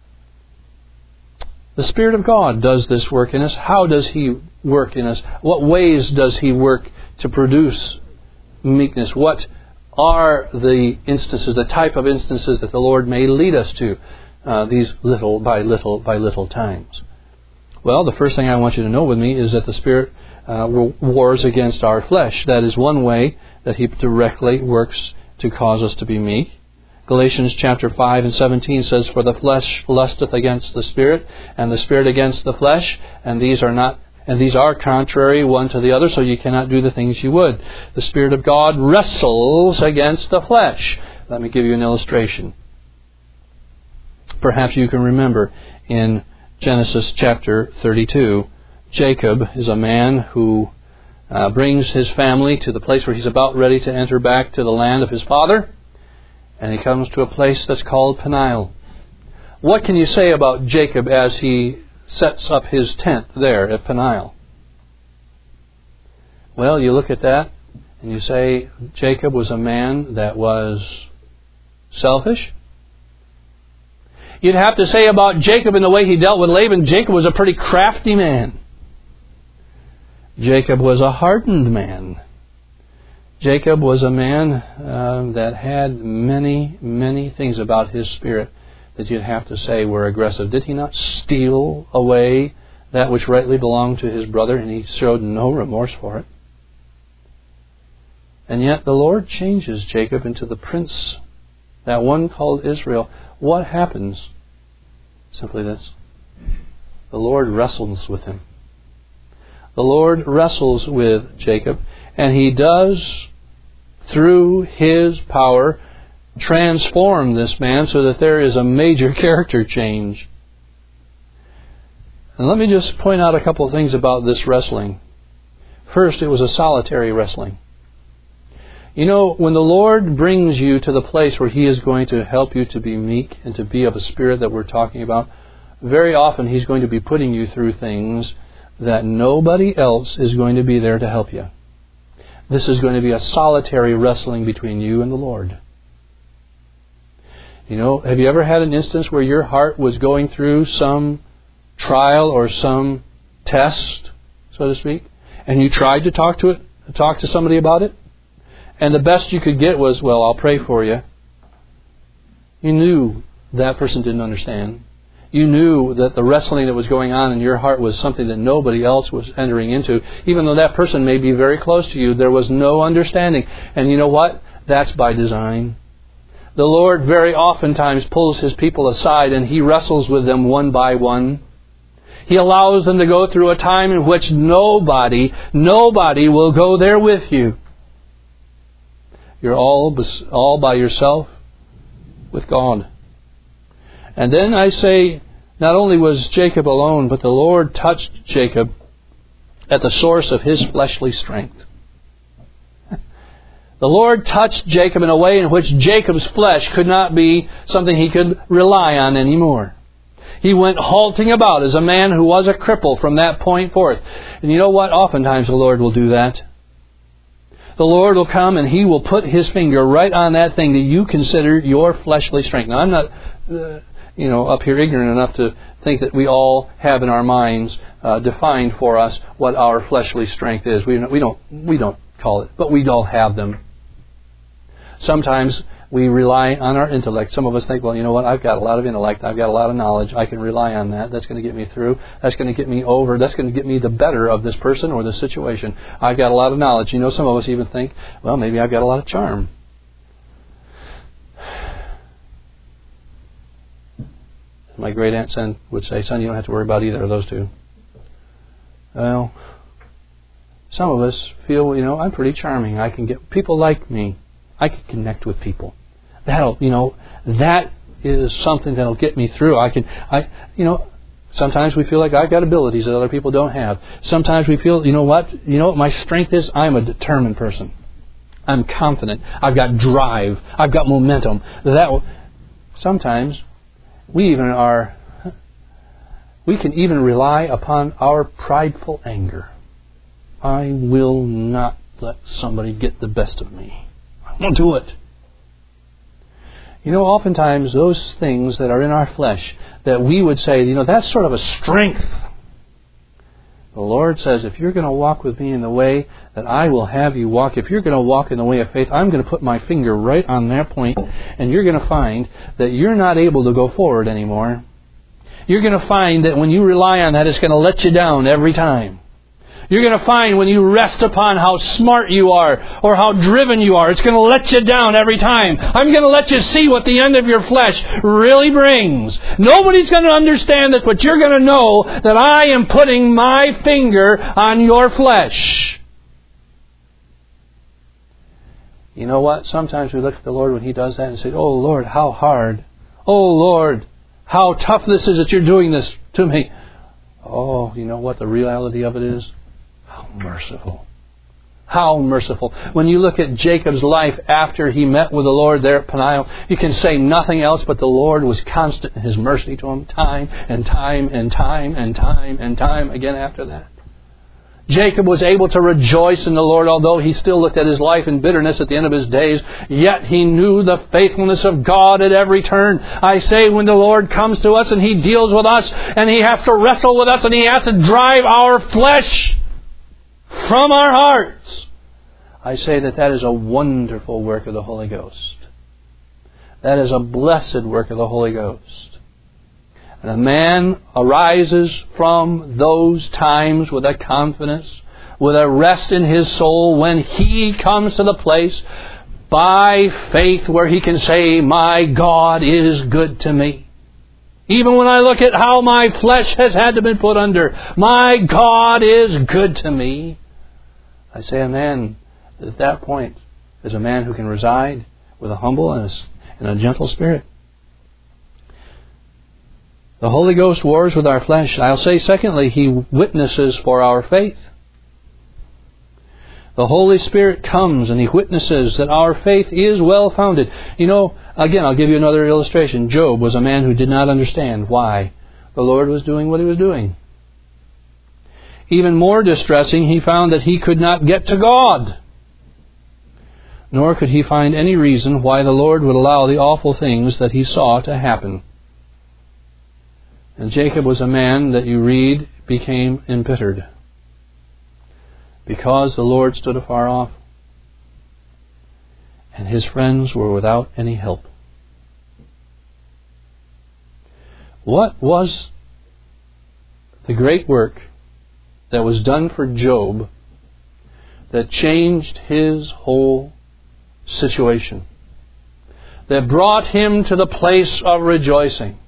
The Spirit of God does this work in us. How does He work in us? What ways does He work to produce meekness? What are the instances, the type of instances that the Lord may lead us to uh, these little by little by little times? Well, the first thing I want you to know with me is that the Spirit uh, wars against our flesh. That is one way that He directly works to cause us to be meek. Galatians chapter five and seventeen says, For the flesh lusteth against the Spirit, and the Spirit against the flesh, and these are not and these are contrary one to the other, so you cannot do the things you would. The Spirit of God wrestles against the flesh. Let me give you an illustration. Perhaps you can remember in Genesis chapter thirty-two, Jacob is a man who uh, brings his family to the place where he's about ready to enter back to the land of his father. And he comes to a place that's called Peniel. What can you say about Jacob as he sets up his tent there at Peniel? Well, you look at that and you say Jacob was a man that was selfish. You'd have to say about Jacob in the way he dealt with Laban, Jacob was a pretty crafty man. Jacob was a hardened man. Jacob was a man uh, that had many, many things about his spirit that you'd have to say were aggressive. Did he not steal away that which rightly belonged to his brother, and he showed no remorse for it? And yet the Lord changes Jacob into the prince, that one called Israel. What happens? Simply this. The Lord wrestles with him. The Lord wrestles with Jacob, and He does, through His power, transform this man so that there is a major character change. And let me just point out a couple of things about this wrestling. First, it was a solitary wrestling. You know, when the Lord brings you to the place where He is going to help you to be meek and to be of a spirit that we're talking about, very often He's going to be putting you through things that nobody else is going to be there to help you. This is going to be a solitary wrestling between you and the Lord. You know, have you ever had an instance where your heart was going through some trial or some test, so to speak, and you tried to talk to it, talk to somebody about it? And the best you could get was, well, I'll pray for you. You knew that person didn't understand. You knew that the wrestling that was going on in your heart was something that nobody else was entering into. Even though that person may be very close to you, there was no understanding. And you know what? That's by design. The Lord very oftentimes pulls His people aside and He wrestles with them one by one. He allows them to go through a time in which nobody, nobody will go there with you. You're all, all by yourself with God. And then I say, not only was Jacob alone, but the Lord touched Jacob at the source of his fleshly strength. The Lord touched Jacob in a way in which Jacob's flesh could not be something he could rely on anymore. He went halting about as a man who was a cripple from that point forth. And you know what? Oftentimes the Lord will do that. The Lord will come and He will put His finger right on that thing that you consider your fleshly strength. Now, I'm not, uh, you know, up here ignorant enough to think that we all have in our minds uh, defined for us what our fleshly strength is. We we don't we don't call it, but we all have them. Sometimes we rely on our intellect. Some of us think, well, you know what, I've got a lot of intellect, I've got a lot of knowledge, I can rely on that. That's going to get me through. That's going to get me over. That's going to get me the better of this person or this situation. I've got a lot of knowledge. You know, some of us even think, well, maybe I've got a lot of charm. My great aunt son would say, son, you don't have to worry about either of those two. Well, some of us feel, you know, I'm pretty charming. I can get people like me. I can connect with people. That'll, you know, that is something that'll get me through. I can, I, you know, sometimes we feel like I've got abilities that other people don't have. Sometimes we feel, you know what, you know what my strength is? I'm a determined person. I'm confident. I've got drive. I've got momentum. That will, sometimes we even are, we can even rely upon our prideful anger. I will not let somebody get the best of me. Don't do it. You know, oftentimes those things that are in our flesh that we would say, you know, that's sort of a strength. The Lord says, if you're going to walk with me in the way that I will have you walk, if you're going to walk in the way of faith, I'm going to put my finger right on that point, and you're going to find that you're not able to go forward anymore. You're going to find that when you rely on that, it's going to let you down every time. You're going to find when you rest upon how smart you are or how driven you are, it's going to let you down every time. I'm going to let you see what the end of your flesh really brings. Nobody's going to understand this, but you're going to know that I am putting my finger on your flesh. You know what? Sometimes we look at the Lord when He does that and say, oh Lord, how hard. Oh Lord, how tough this is that you're doing this to me. Oh, you know what the reality of it is? How merciful. How merciful. When you look at Jacob's life after he met with the Lord there at Peniel, you can say nothing else but the Lord was constant in His mercy to him time and time and time and time and time again after that. Jacob was able to rejoice in the Lord, although he still looked at his life in bitterness at the end of his days. Yet he knew the faithfulness of God at every turn. I say, when the Lord comes to us and He deals with us and He has to wrestle with us and He has to drive our flesh from our hearts, I say that that is a wonderful work of the Holy Ghost. That is a blessed work of the Holy Ghost. And a man arises from those times with a confidence, with a rest in his soul, when he comes to the place by faith where he can say, my God is good to me. Even when I look at how my flesh has had to be put under, my God is good to me. I say a man at that point is a man who can reside with a humble and a, and a gentle spirit. The Holy Ghost wars with our flesh. I'll say secondly, He witnesses for our faith. The Holy Spirit comes and He witnesses that our faith is well founded. You know, again, I'll give you another illustration. Job was a man who did not understand why the Lord was doing what He was doing. Even more distressing, he found that he could not get to God. Nor could he find any reason why the Lord would allow the awful things that he saw to happen. And Jacob was a man that you read became embittered because the Lord stood afar off and his friends were without any help. What was the great work that was done for Job that changed his whole situation, that brought him to the place of rejoicing?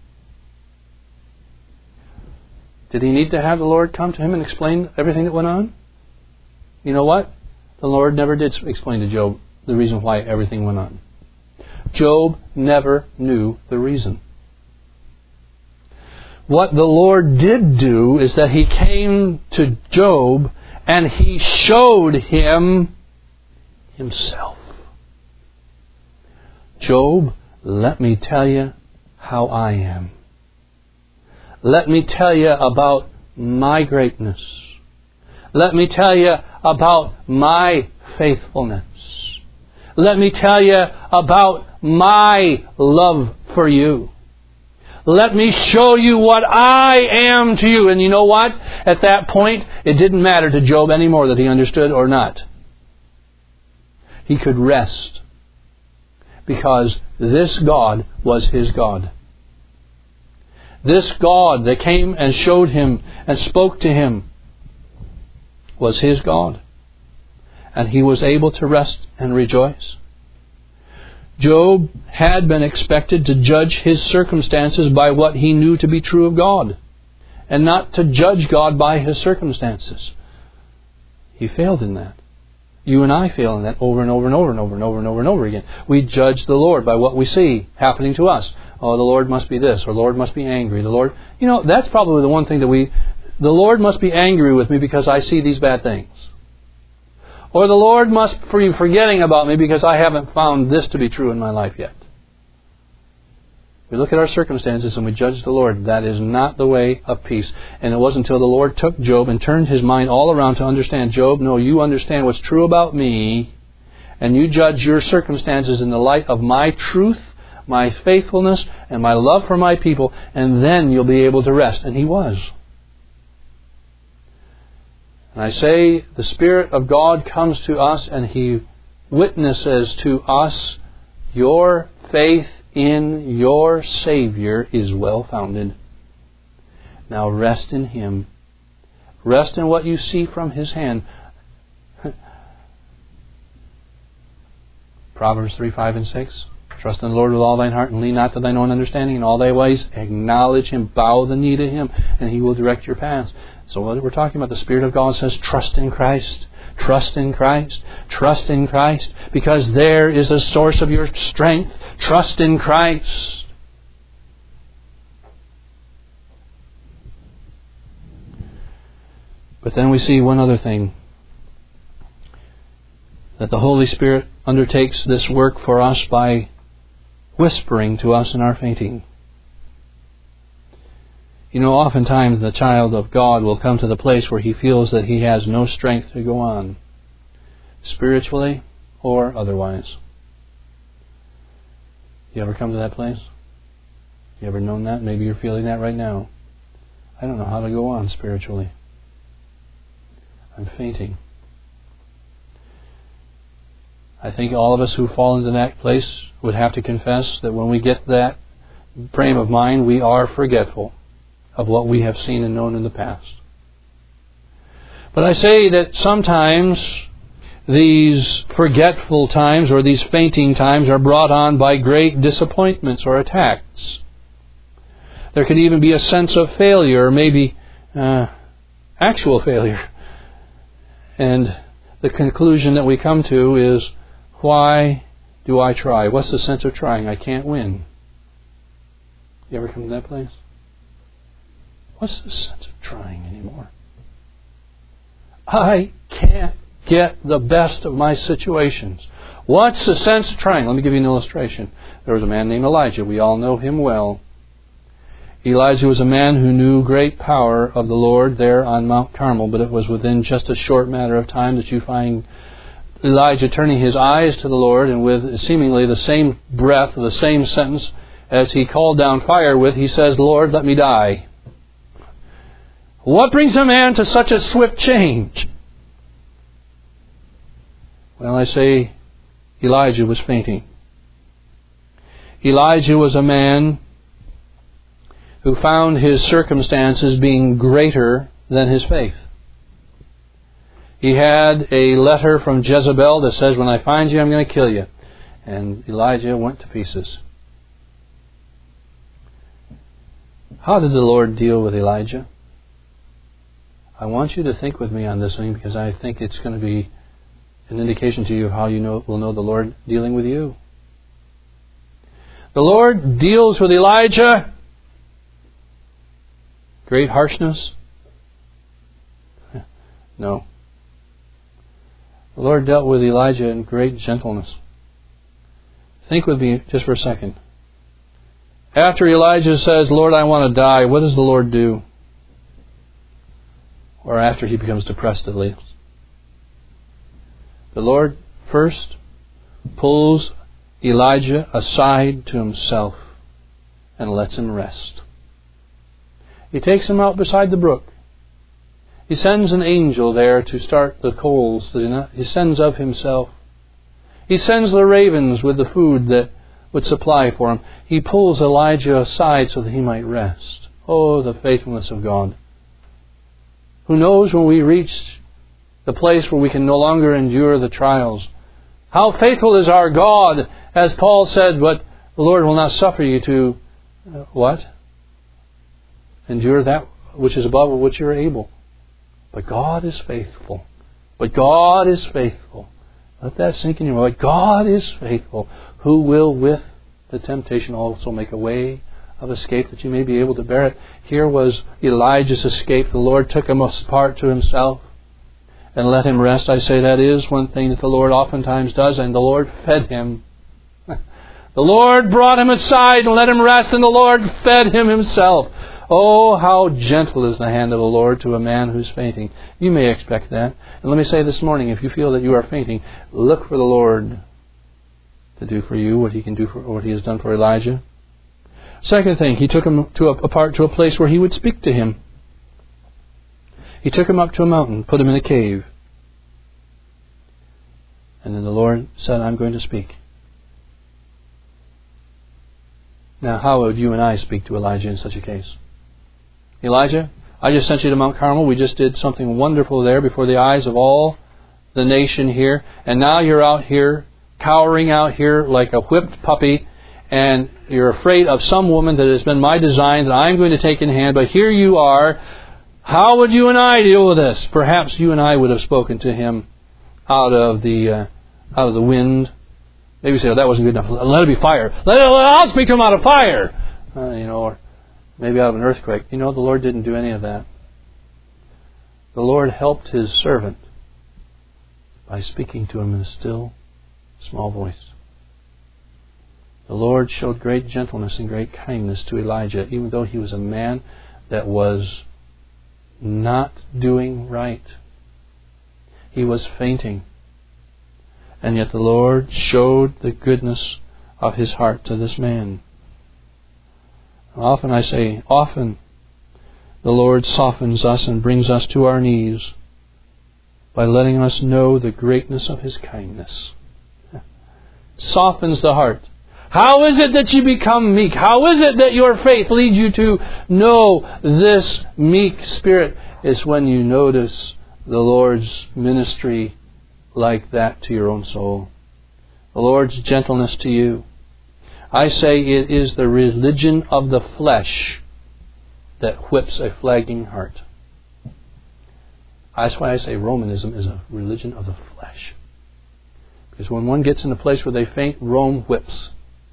Did he need to have the Lord come to him and explain everything that went on? You know what? The Lord never did explain to Job the reason why everything went on. Job never knew the reason. What the Lord did do is that He came to Job and He showed him Himself. Job, let me tell you how I am. Let me tell you about my greatness. Let me tell you about my faithfulness. Let me tell you about my love for you. Let me show you what I am to you. And you know what? At that point, it didn't matter to Job anymore that he understood or not. He could rest because this God was his God. This God that came and showed him and spoke to him was his God. And he was able to rest and rejoice. Job had been expected to judge his circumstances by what he knew to be true of God, and not to judge God by his circumstances. He failed in that. You and I fail in that over and over and over and over and over and over and over again. We judge the Lord by what we see happening to us. Oh, the Lord must be this, or the Lord must be angry. The Lord, you know, that's probably the one thing that we, the Lord must be angry with me because I see these bad things. Or the Lord must be forgetting about me because I haven't found this to be true in my life yet. We look at our circumstances and we judge the Lord. That is not the way of peace. And it wasn't until the Lord took Job and turned his mind all around to understand, Job, no, you understand what's true about me, and you judge your circumstances in the light of my truth, my faithfulness, and my love for my people, and then you'll be able to rest. And he was. And I say the Spirit of God comes to us and He witnesses to us, your faith in your Savior is well founded. Now rest in Him. Rest in what you see from His hand. Proverbs three, five, and six. Trust in the Lord with all thine heart and lean not to thine own understanding. In all thy ways acknowledge Him. Bow the knee to Him and He will direct your paths. So what we're talking about, the Spirit of God says, trust in Christ. Trust in Christ. Trust in Christ. Because there is the source of your strength. Trust in Christ. But then we see one other thing. That the Holy Spirit undertakes this work for us by whispering to us in our fainting. You know, oftentimes the child of God will come to the place where he feels that he has no strength to go on, spiritually or otherwise. You ever come to that place? You ever known that? Maybe you're feeling that right now. I don't know how to go on spiritually. I'm fainting. I think all of us who fall into that place would have to confess that when we get that frame of mind, we are forgetful of what we have seen and known in the past. But I say that sometimes these forgetful times or these fainting times are brought on by great disappointments or attacks. There could even be a sense of failure, or maybe uh, actual failure. And the conclusion that we come to is, why do I try? What's the sense of trying? I can't win. You ever come to that place? What's the sense of trying anymore? I can't get the best of my situations. What's the sense of trying? Let me give you an illustration. There was a man named Elijah. We all know him well. Elijah was a man who knew great power of the Lord there on Mount Carmel, but it was within just a short matter of time that you find Elijah turning his eyes to the Lord, and with seemingly the same breath, the same sentence as he called down fire with, he says, Lord, let me die. What brings a man to such a swift change? Well, I say Elijah was fainting. Elijah was a man who found his circumstances being greater than his faith. He had a letter from Jezebel that says, when I find you, I'm going to kill you. And Elijah went to pieces. How did the Lord deal with Elijah? I want you to think with me on this thing, because I think it's going to be an indication to you of how you know, will know the Lord dealing with you. The Lord deals with Elijah. Great harshness? No. The Lord dealt with Elijah in great gentleness. Think with me just for a second. After Elijah says, Lord, I want to die, what does the Lord do? Or after he becomes depressed at least. The Lord first pulls Elijah aside to himself and lets him rest. He takes him out beside the brook. He sends an angel there to start the coals. He sends of himself. He sends the ravens with the food that would supply for him. He pulls Elijah aside so that he might rest. Oh, the faithfulness of God. Who knows when we reach the place where we can no longer endure the trials. How faithful is our God, as Paul said, but the Lord will not suffer you to, uh, what? Endure that which is above which you are able. But God is faithful. But God is faithful. Let that sink in your mind. God is faithful, who will with the temptation also make a way of escape that you may be able to bear it. Here was Elijah's escape. The Lord took him apart to himself and let him rest. I say that is one thing that the Lord oftentimes does, and the Lord fed him. The Lord brought him aside and let him rest, and the Lord fed him himself. Oh, how gentle is the hand of the Lord to a man who's fainting. You may expect that. And let me say this morning, if you feel that you are fainting, look for the Lord to do for you what He can do for what He has done for Elijah. Second thing, He took him to a, apart to a place where He would speak to him. He took him up to a mountain, put him in a cave. And then the Lord said, I'm going to speak. Now, how would you and I speak to Elijah in such a case? Elijah, I just sent you to Mount Carmel. We just did something wonderful there before the eyes of all the nation here. And now you're out here, cowering out here like a whipped puppy. And you're afraid of some woman that has been my design that I'm going to take in hand. But here you are. How would you and I deal with this? Perhaps you and I would have spoken to him out of the uh, out of the wind. Maybe say, oh, that wasn't good enough. Let it be fire. Let it, I'll speak to him out of fire. Uh, you know, or maybe out of an earthquake. You know, the Lord didn't do any of that. The Lord helped His servant by speaking to him in a still, small voice. The Lord showed great gentleness and great kindness to Elijah, even though he was a man that was not doing right. He was fainting. And yet the Lord showed the goodness of His heart to this man. Often I say, often the Lord softens us and brings us to our knees by letting us know the greatness of His kindness. softens the heart? How is it that you become meek? How is it that your faith leads you to know this meek spirit? It's when you notice the Lord's ministry like that to your own soul. The Lord's gentleness to you. I say it is the religion of the flesh that whips a flagging heart. That's why I say Romanism is a religion of the flesh. Because when one gets in a place where they faint, Rome whips.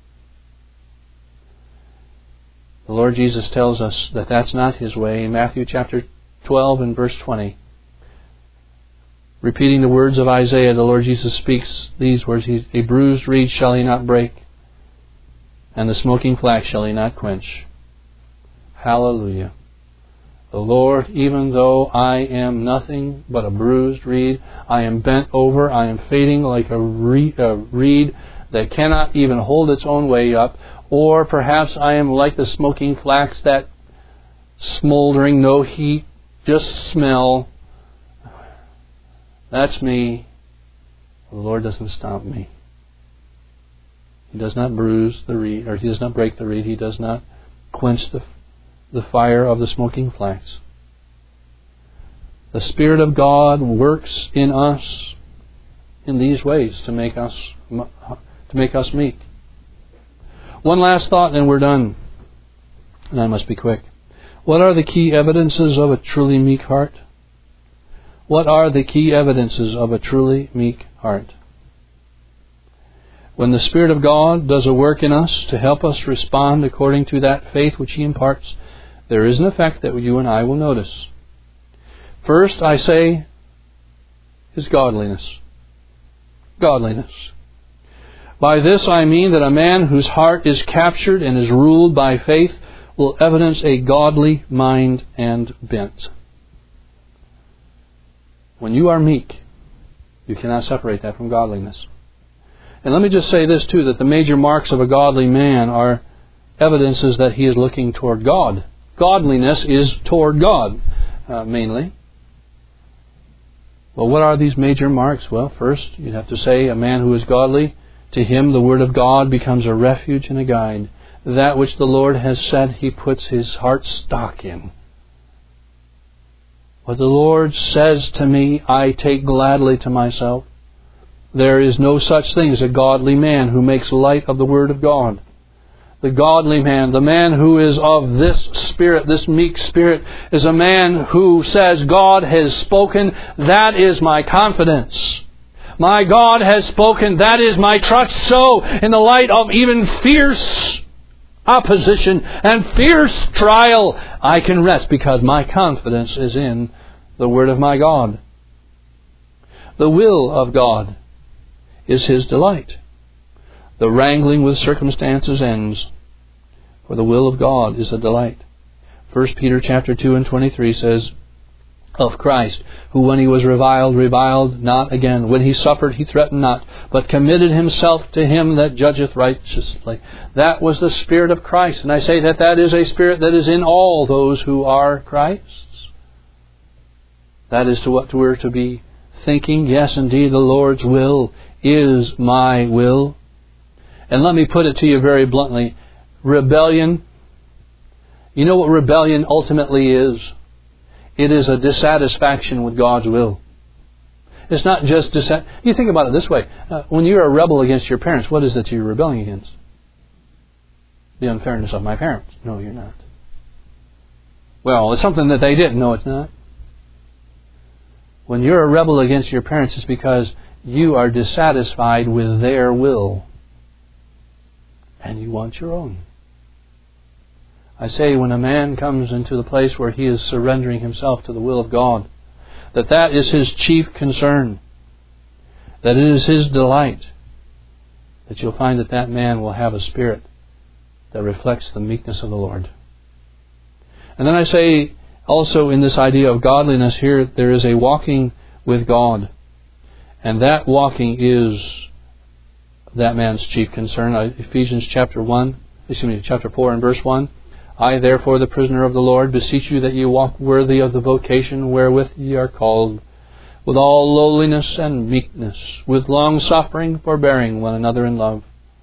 The Lord Jesus tells us that that's not His way. In Matthew chapter twelve and verse twenty, repeating the words of Isaiah, the Lord Jesus speaks these words: "A bruised reed shall He not break, and the smoking flax shall He not quench." Hallelujah. The Lord, even though I am nothing but a bruised reed, I am bent over, I am fading like a reed, a reed that cannot even hold its own way up, or perhaps I am like the smoking flax, that smoldering, no heat, just smell. That's me. The Lord doesn't stop me. He does not bruise the reed, or He does not break the reed. He does not quench the the fire of the smoking flax. The Spirit of God works in us in these ways to make us to make us meek. One last thought, and we're done. And I must be quick. What are the key evidences of a truly meek heart? What are the key evidences of a truly meek heart? When the Spirit of God does a work in us to help us respond according to that faith which He imparts, there is an effect that you and I will notice. First, I say, is godliness. Godliness. By this I mean that a man whose heart is captured and is ruled by faith will evidence a godly mind and bent. When you are meek, you cannot separate that from godliness. And let me just say this too, that the major marks of a godly man are evidences that he is looking toward God. Godliness is toward God, uh, mainly. Well, what are these major marks? Well, first, you'd have to say a man who is godly, to him the Word of God becomes a refuge and a guide. That which the Lord has said, he puts his heart stock in. What the Lord says to me, I take gladly to myself. There is no such thing as a godly man who makes light of the Word of God. The godly man, the man who is of this spirit, this meek spirit, is a man who says, God has spoken, that is my confidence. My God has spoken, that is my trust. So, in the light of even fierce opposition and fierce trial, I can rest because my confidence is in the Word of my God. The will of God is His delight. The wrangling with circumstances ends, for the will of God is a delight. First Peter chapter two and twenty-three says, of Christ, who when He was reviled, reviled not again. When He suffered, He threatened not, but committed Himself to Him that judgeth righteously. That was the Spirit of Christ. And I say that that is a Spirit that is in all those who are Christ's. That is to what we're to be thinking. Yes, indeed, the Lord's will is my will. And let me put it to you very bluntly. Rebellion, you know what rebellion ultimately is? It is a dissatisfaction with God's will. It's not just dissat- You think about it this way. Uh, when you're a rebel against your parents, what is it you're rebelling against? The unfairness of my parents. No, you're not. Well, it's something that they did. No, it's not. When you're a rebel against your parents, it's because you are dissatisfied with their will. And you want your own. I say when a man comes into the place where he is surrendering himself to the will of God, that that is his chief concern, that it is his delight, that you'll find that that man will have a spirit that reflects the meekness of the Lord. And then I say also in this idea of godliness here, there is a walking with God. And that walking is that man's chief concern. Ephesians chapter one, excuse me, chapter four and verse one. I, therefore, the prisoner of the Lord, beseech you that ye walk worthy of the vocation wherewith ye are called, with all lowliness and meekness, with long-suffering, forbearing one another in love.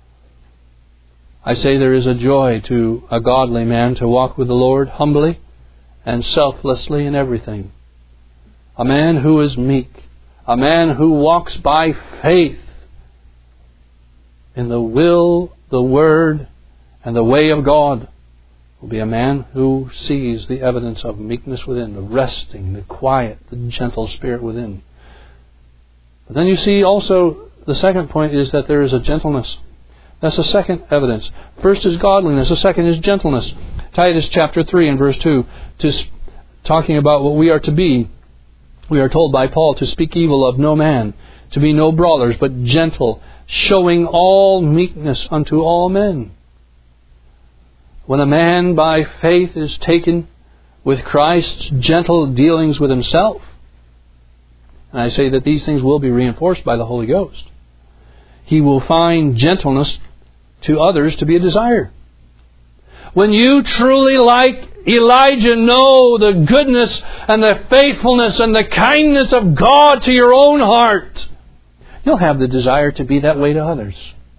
I say there is a joy to a godly man to walk with the Lord humbly and selflessly in everything. A man who is meek, a man who walks by faith in the will, the Word, and the way of God, will be a man who sees the evidence of meekness within, the resting, the quiet, the gentle spirit within. But then you see also, the second point is that there is a gentleness. That's the second evidence. First is godliness. The second is gentleness. Titus chapter three and verse two, to, talking about what we are to be. We are told by Paul to speak evil of no man, to be no brawlers, but gentle, showing all meekness unto all men. When a man by faith is taken with Christ's gentle dealings with himself, and I say that these things will be reinforced by the Holy Ghost, he will find gentleness to others to be a desire. When you truly, like Elijah, know the goodness and the faithfulness and the kindness of God to your own heart, you'll have the desire to be that way to others.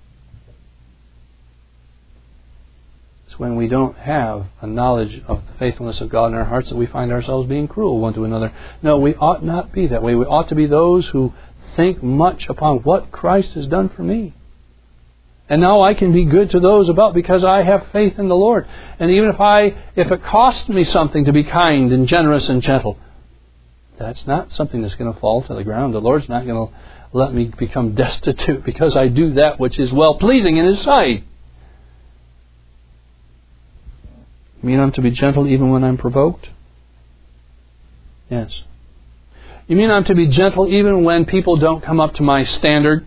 It's when we don't have a knowledge of the faithfulness of God in our hearts that we find ourselves being cruel one to another. No, we ought not be that way. We ought to be those who think much upon what Christ has done for me. And now I can be good to those about because I have faith in the Lord. And even if I, if it costs me something to be kind and generous and gentle, that's not something that's going to fall to the ground. The Lord's not going to let me become destitute because I do that which is well-pleasing in His sight. You mean I'm to be gentle even when I'm provoked? Yes. You mean I'm to be gentle even when people don't come up to my standard?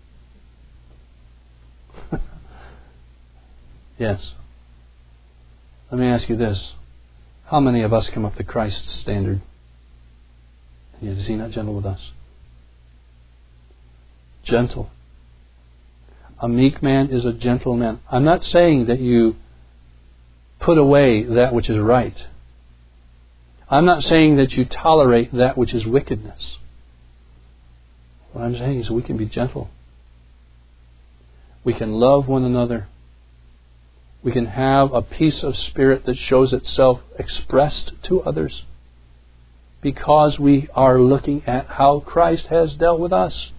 Yes. Let me ask you this. How many of us come up to Christ's standard? And yet is He not gentle with us? Gentle. A meek man is a gentle man. I'm not saying that you put away that which is right. I'm not saying that you tolerate that which is wickedness. What I'm saying is we can be gentle. We can love one another. We can have a peace of spirit that shows itself expressed to others because we are looking at how Christ has dealt with us.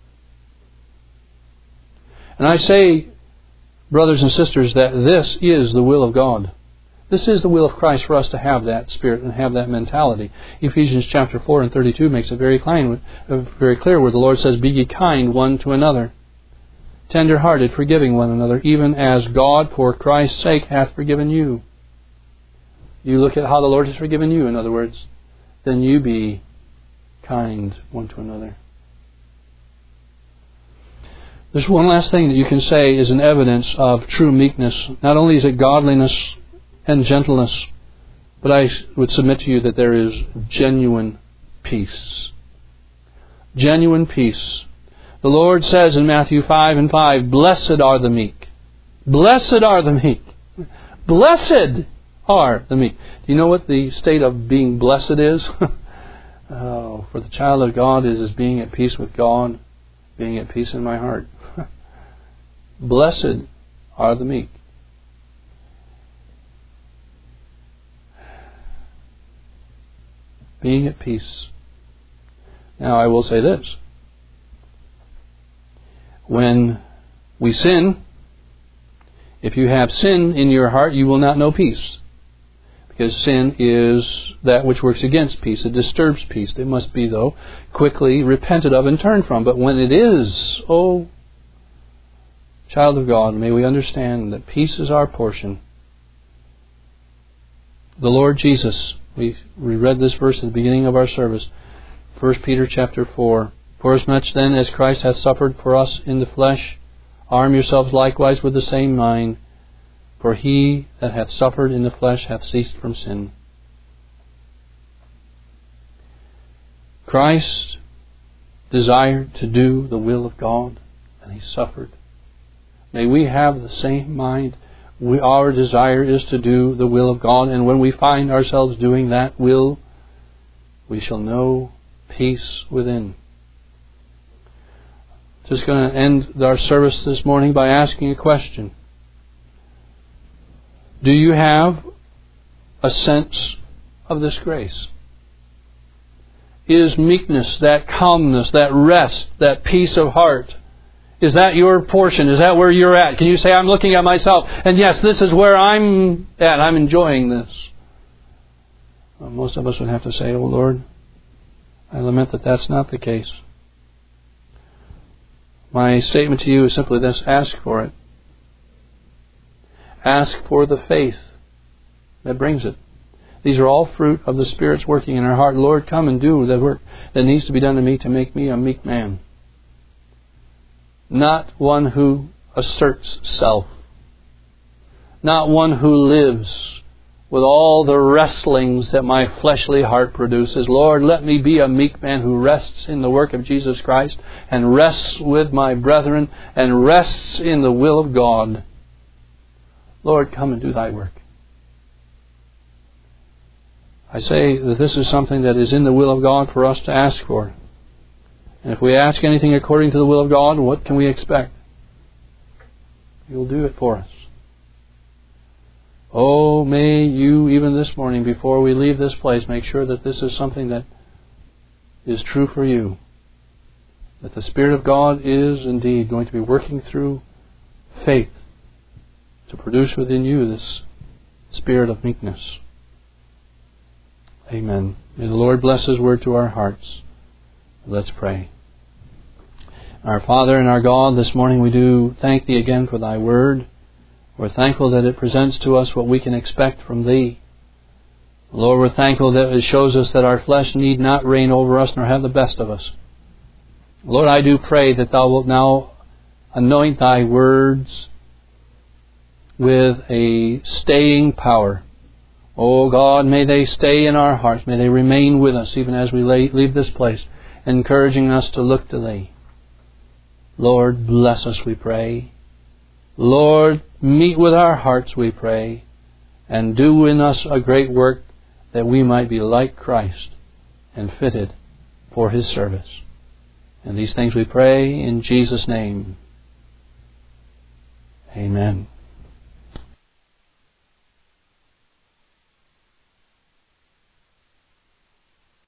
And I say, brothers and sisters, that this is the will of God. This is the will of Christ for us to have that spirit and have that mentality. Ephesians chapter four and thirty-two makes it very clear, very clear where the Lord says, "Be ye kind one to another, tender-hearted, forgiving one another, even as God for Christ's sake hath forgiven you." You look at how the Lord has forgiven you, in other words, then you be kind one to another. There's one last thing that you can say is an evidence of true meekness. Not only is it godliness and gentleness, but I would submit to you that there is genuine peace. Genuine peace. The Lord says in Matthew five and five, "Blessed are the meek. Blessed are the meek. Blessed are the meek." Do you know what the state of being blessed is? Oh, for the child of God is, is being at peace with God, being at peace in my heart. Blessed are the meek. Being at peace. Now I will say this. When we sin, if you have sin in your heart, you will not know peace. Because sin is that which works against peace. It disturbs peace. It must be, though, quickly repented of and turned from. But when it is, oh, child of God, may we understand that peace is our portion. The Lord Jesus, we, we read this verse at the beginning of our service, First Peter chapter four. "Forasmuch then as Christ hath suffered for us in the flesh, arm yourselves likewise with the same mind. For he that hath suffered in the flesh hath ceased from sin." Christ desired to do the will of God, and He suffered. May we have the same mind. We, our desire is to do the will of God, and when we find ourselves doing that will, we shall know peace within. Just going to end our service this morning by asking a question. Do you have a sense of this grace? Is meekness, that calmness, that rest, that peace of heart, is that your portion? Is that where you're at? Can you say, I'm looking at myself, and yes, this is where I'm at. I'm enjoying this. Well, most of us would have to say, oh Lord, I lament that that's not the case. My statement to you is simply this: ask for it. Ask for the faith that brings it. These are all fruit of the Spirit's working in our heart. Lord, come and do the work that needs to be done to me to make me a meek man. Not one who asserts self. Not one who lives with all the wrestlings that my fleshly heart produces. Lord, let me be a meek man who rests in the work of Jesus Christ and rests with my brethren and rests in the will of God. Lord, come and do thy work. I say that this is something that is in the will of God for us to ask for. And if we ask anything according to the will of God, what can we expect? He will do it for us. Oh, may you, even this morning, before we leave this place, make sure that this is something that is true for you. That the Spirit of God is indeed going to be working through faith to produce within you this spirit of meekness. Amen. May the Lord bless His word to our hearts. Let's pray. Our Father and our God, this morning we do thank Thee again for Thy word. We're thankful that it presents to us what we can expect from Thee. Lord, we're thankful that it shows us that our flesh need not reign over us nor have the best of us. Lord, I do pray that Thou wilt now anoint Thy words with a staying power. Oh God, may they stay in our hearts. May they remain with us even as we leave this place, encouraging us to look to Thee. Lord, bless us, we pray. Lord, meet with our hearts, we pray, and do in us a great work that we might be like Christ and fitted for His service. And these things we pray in Jesus' name. Amen.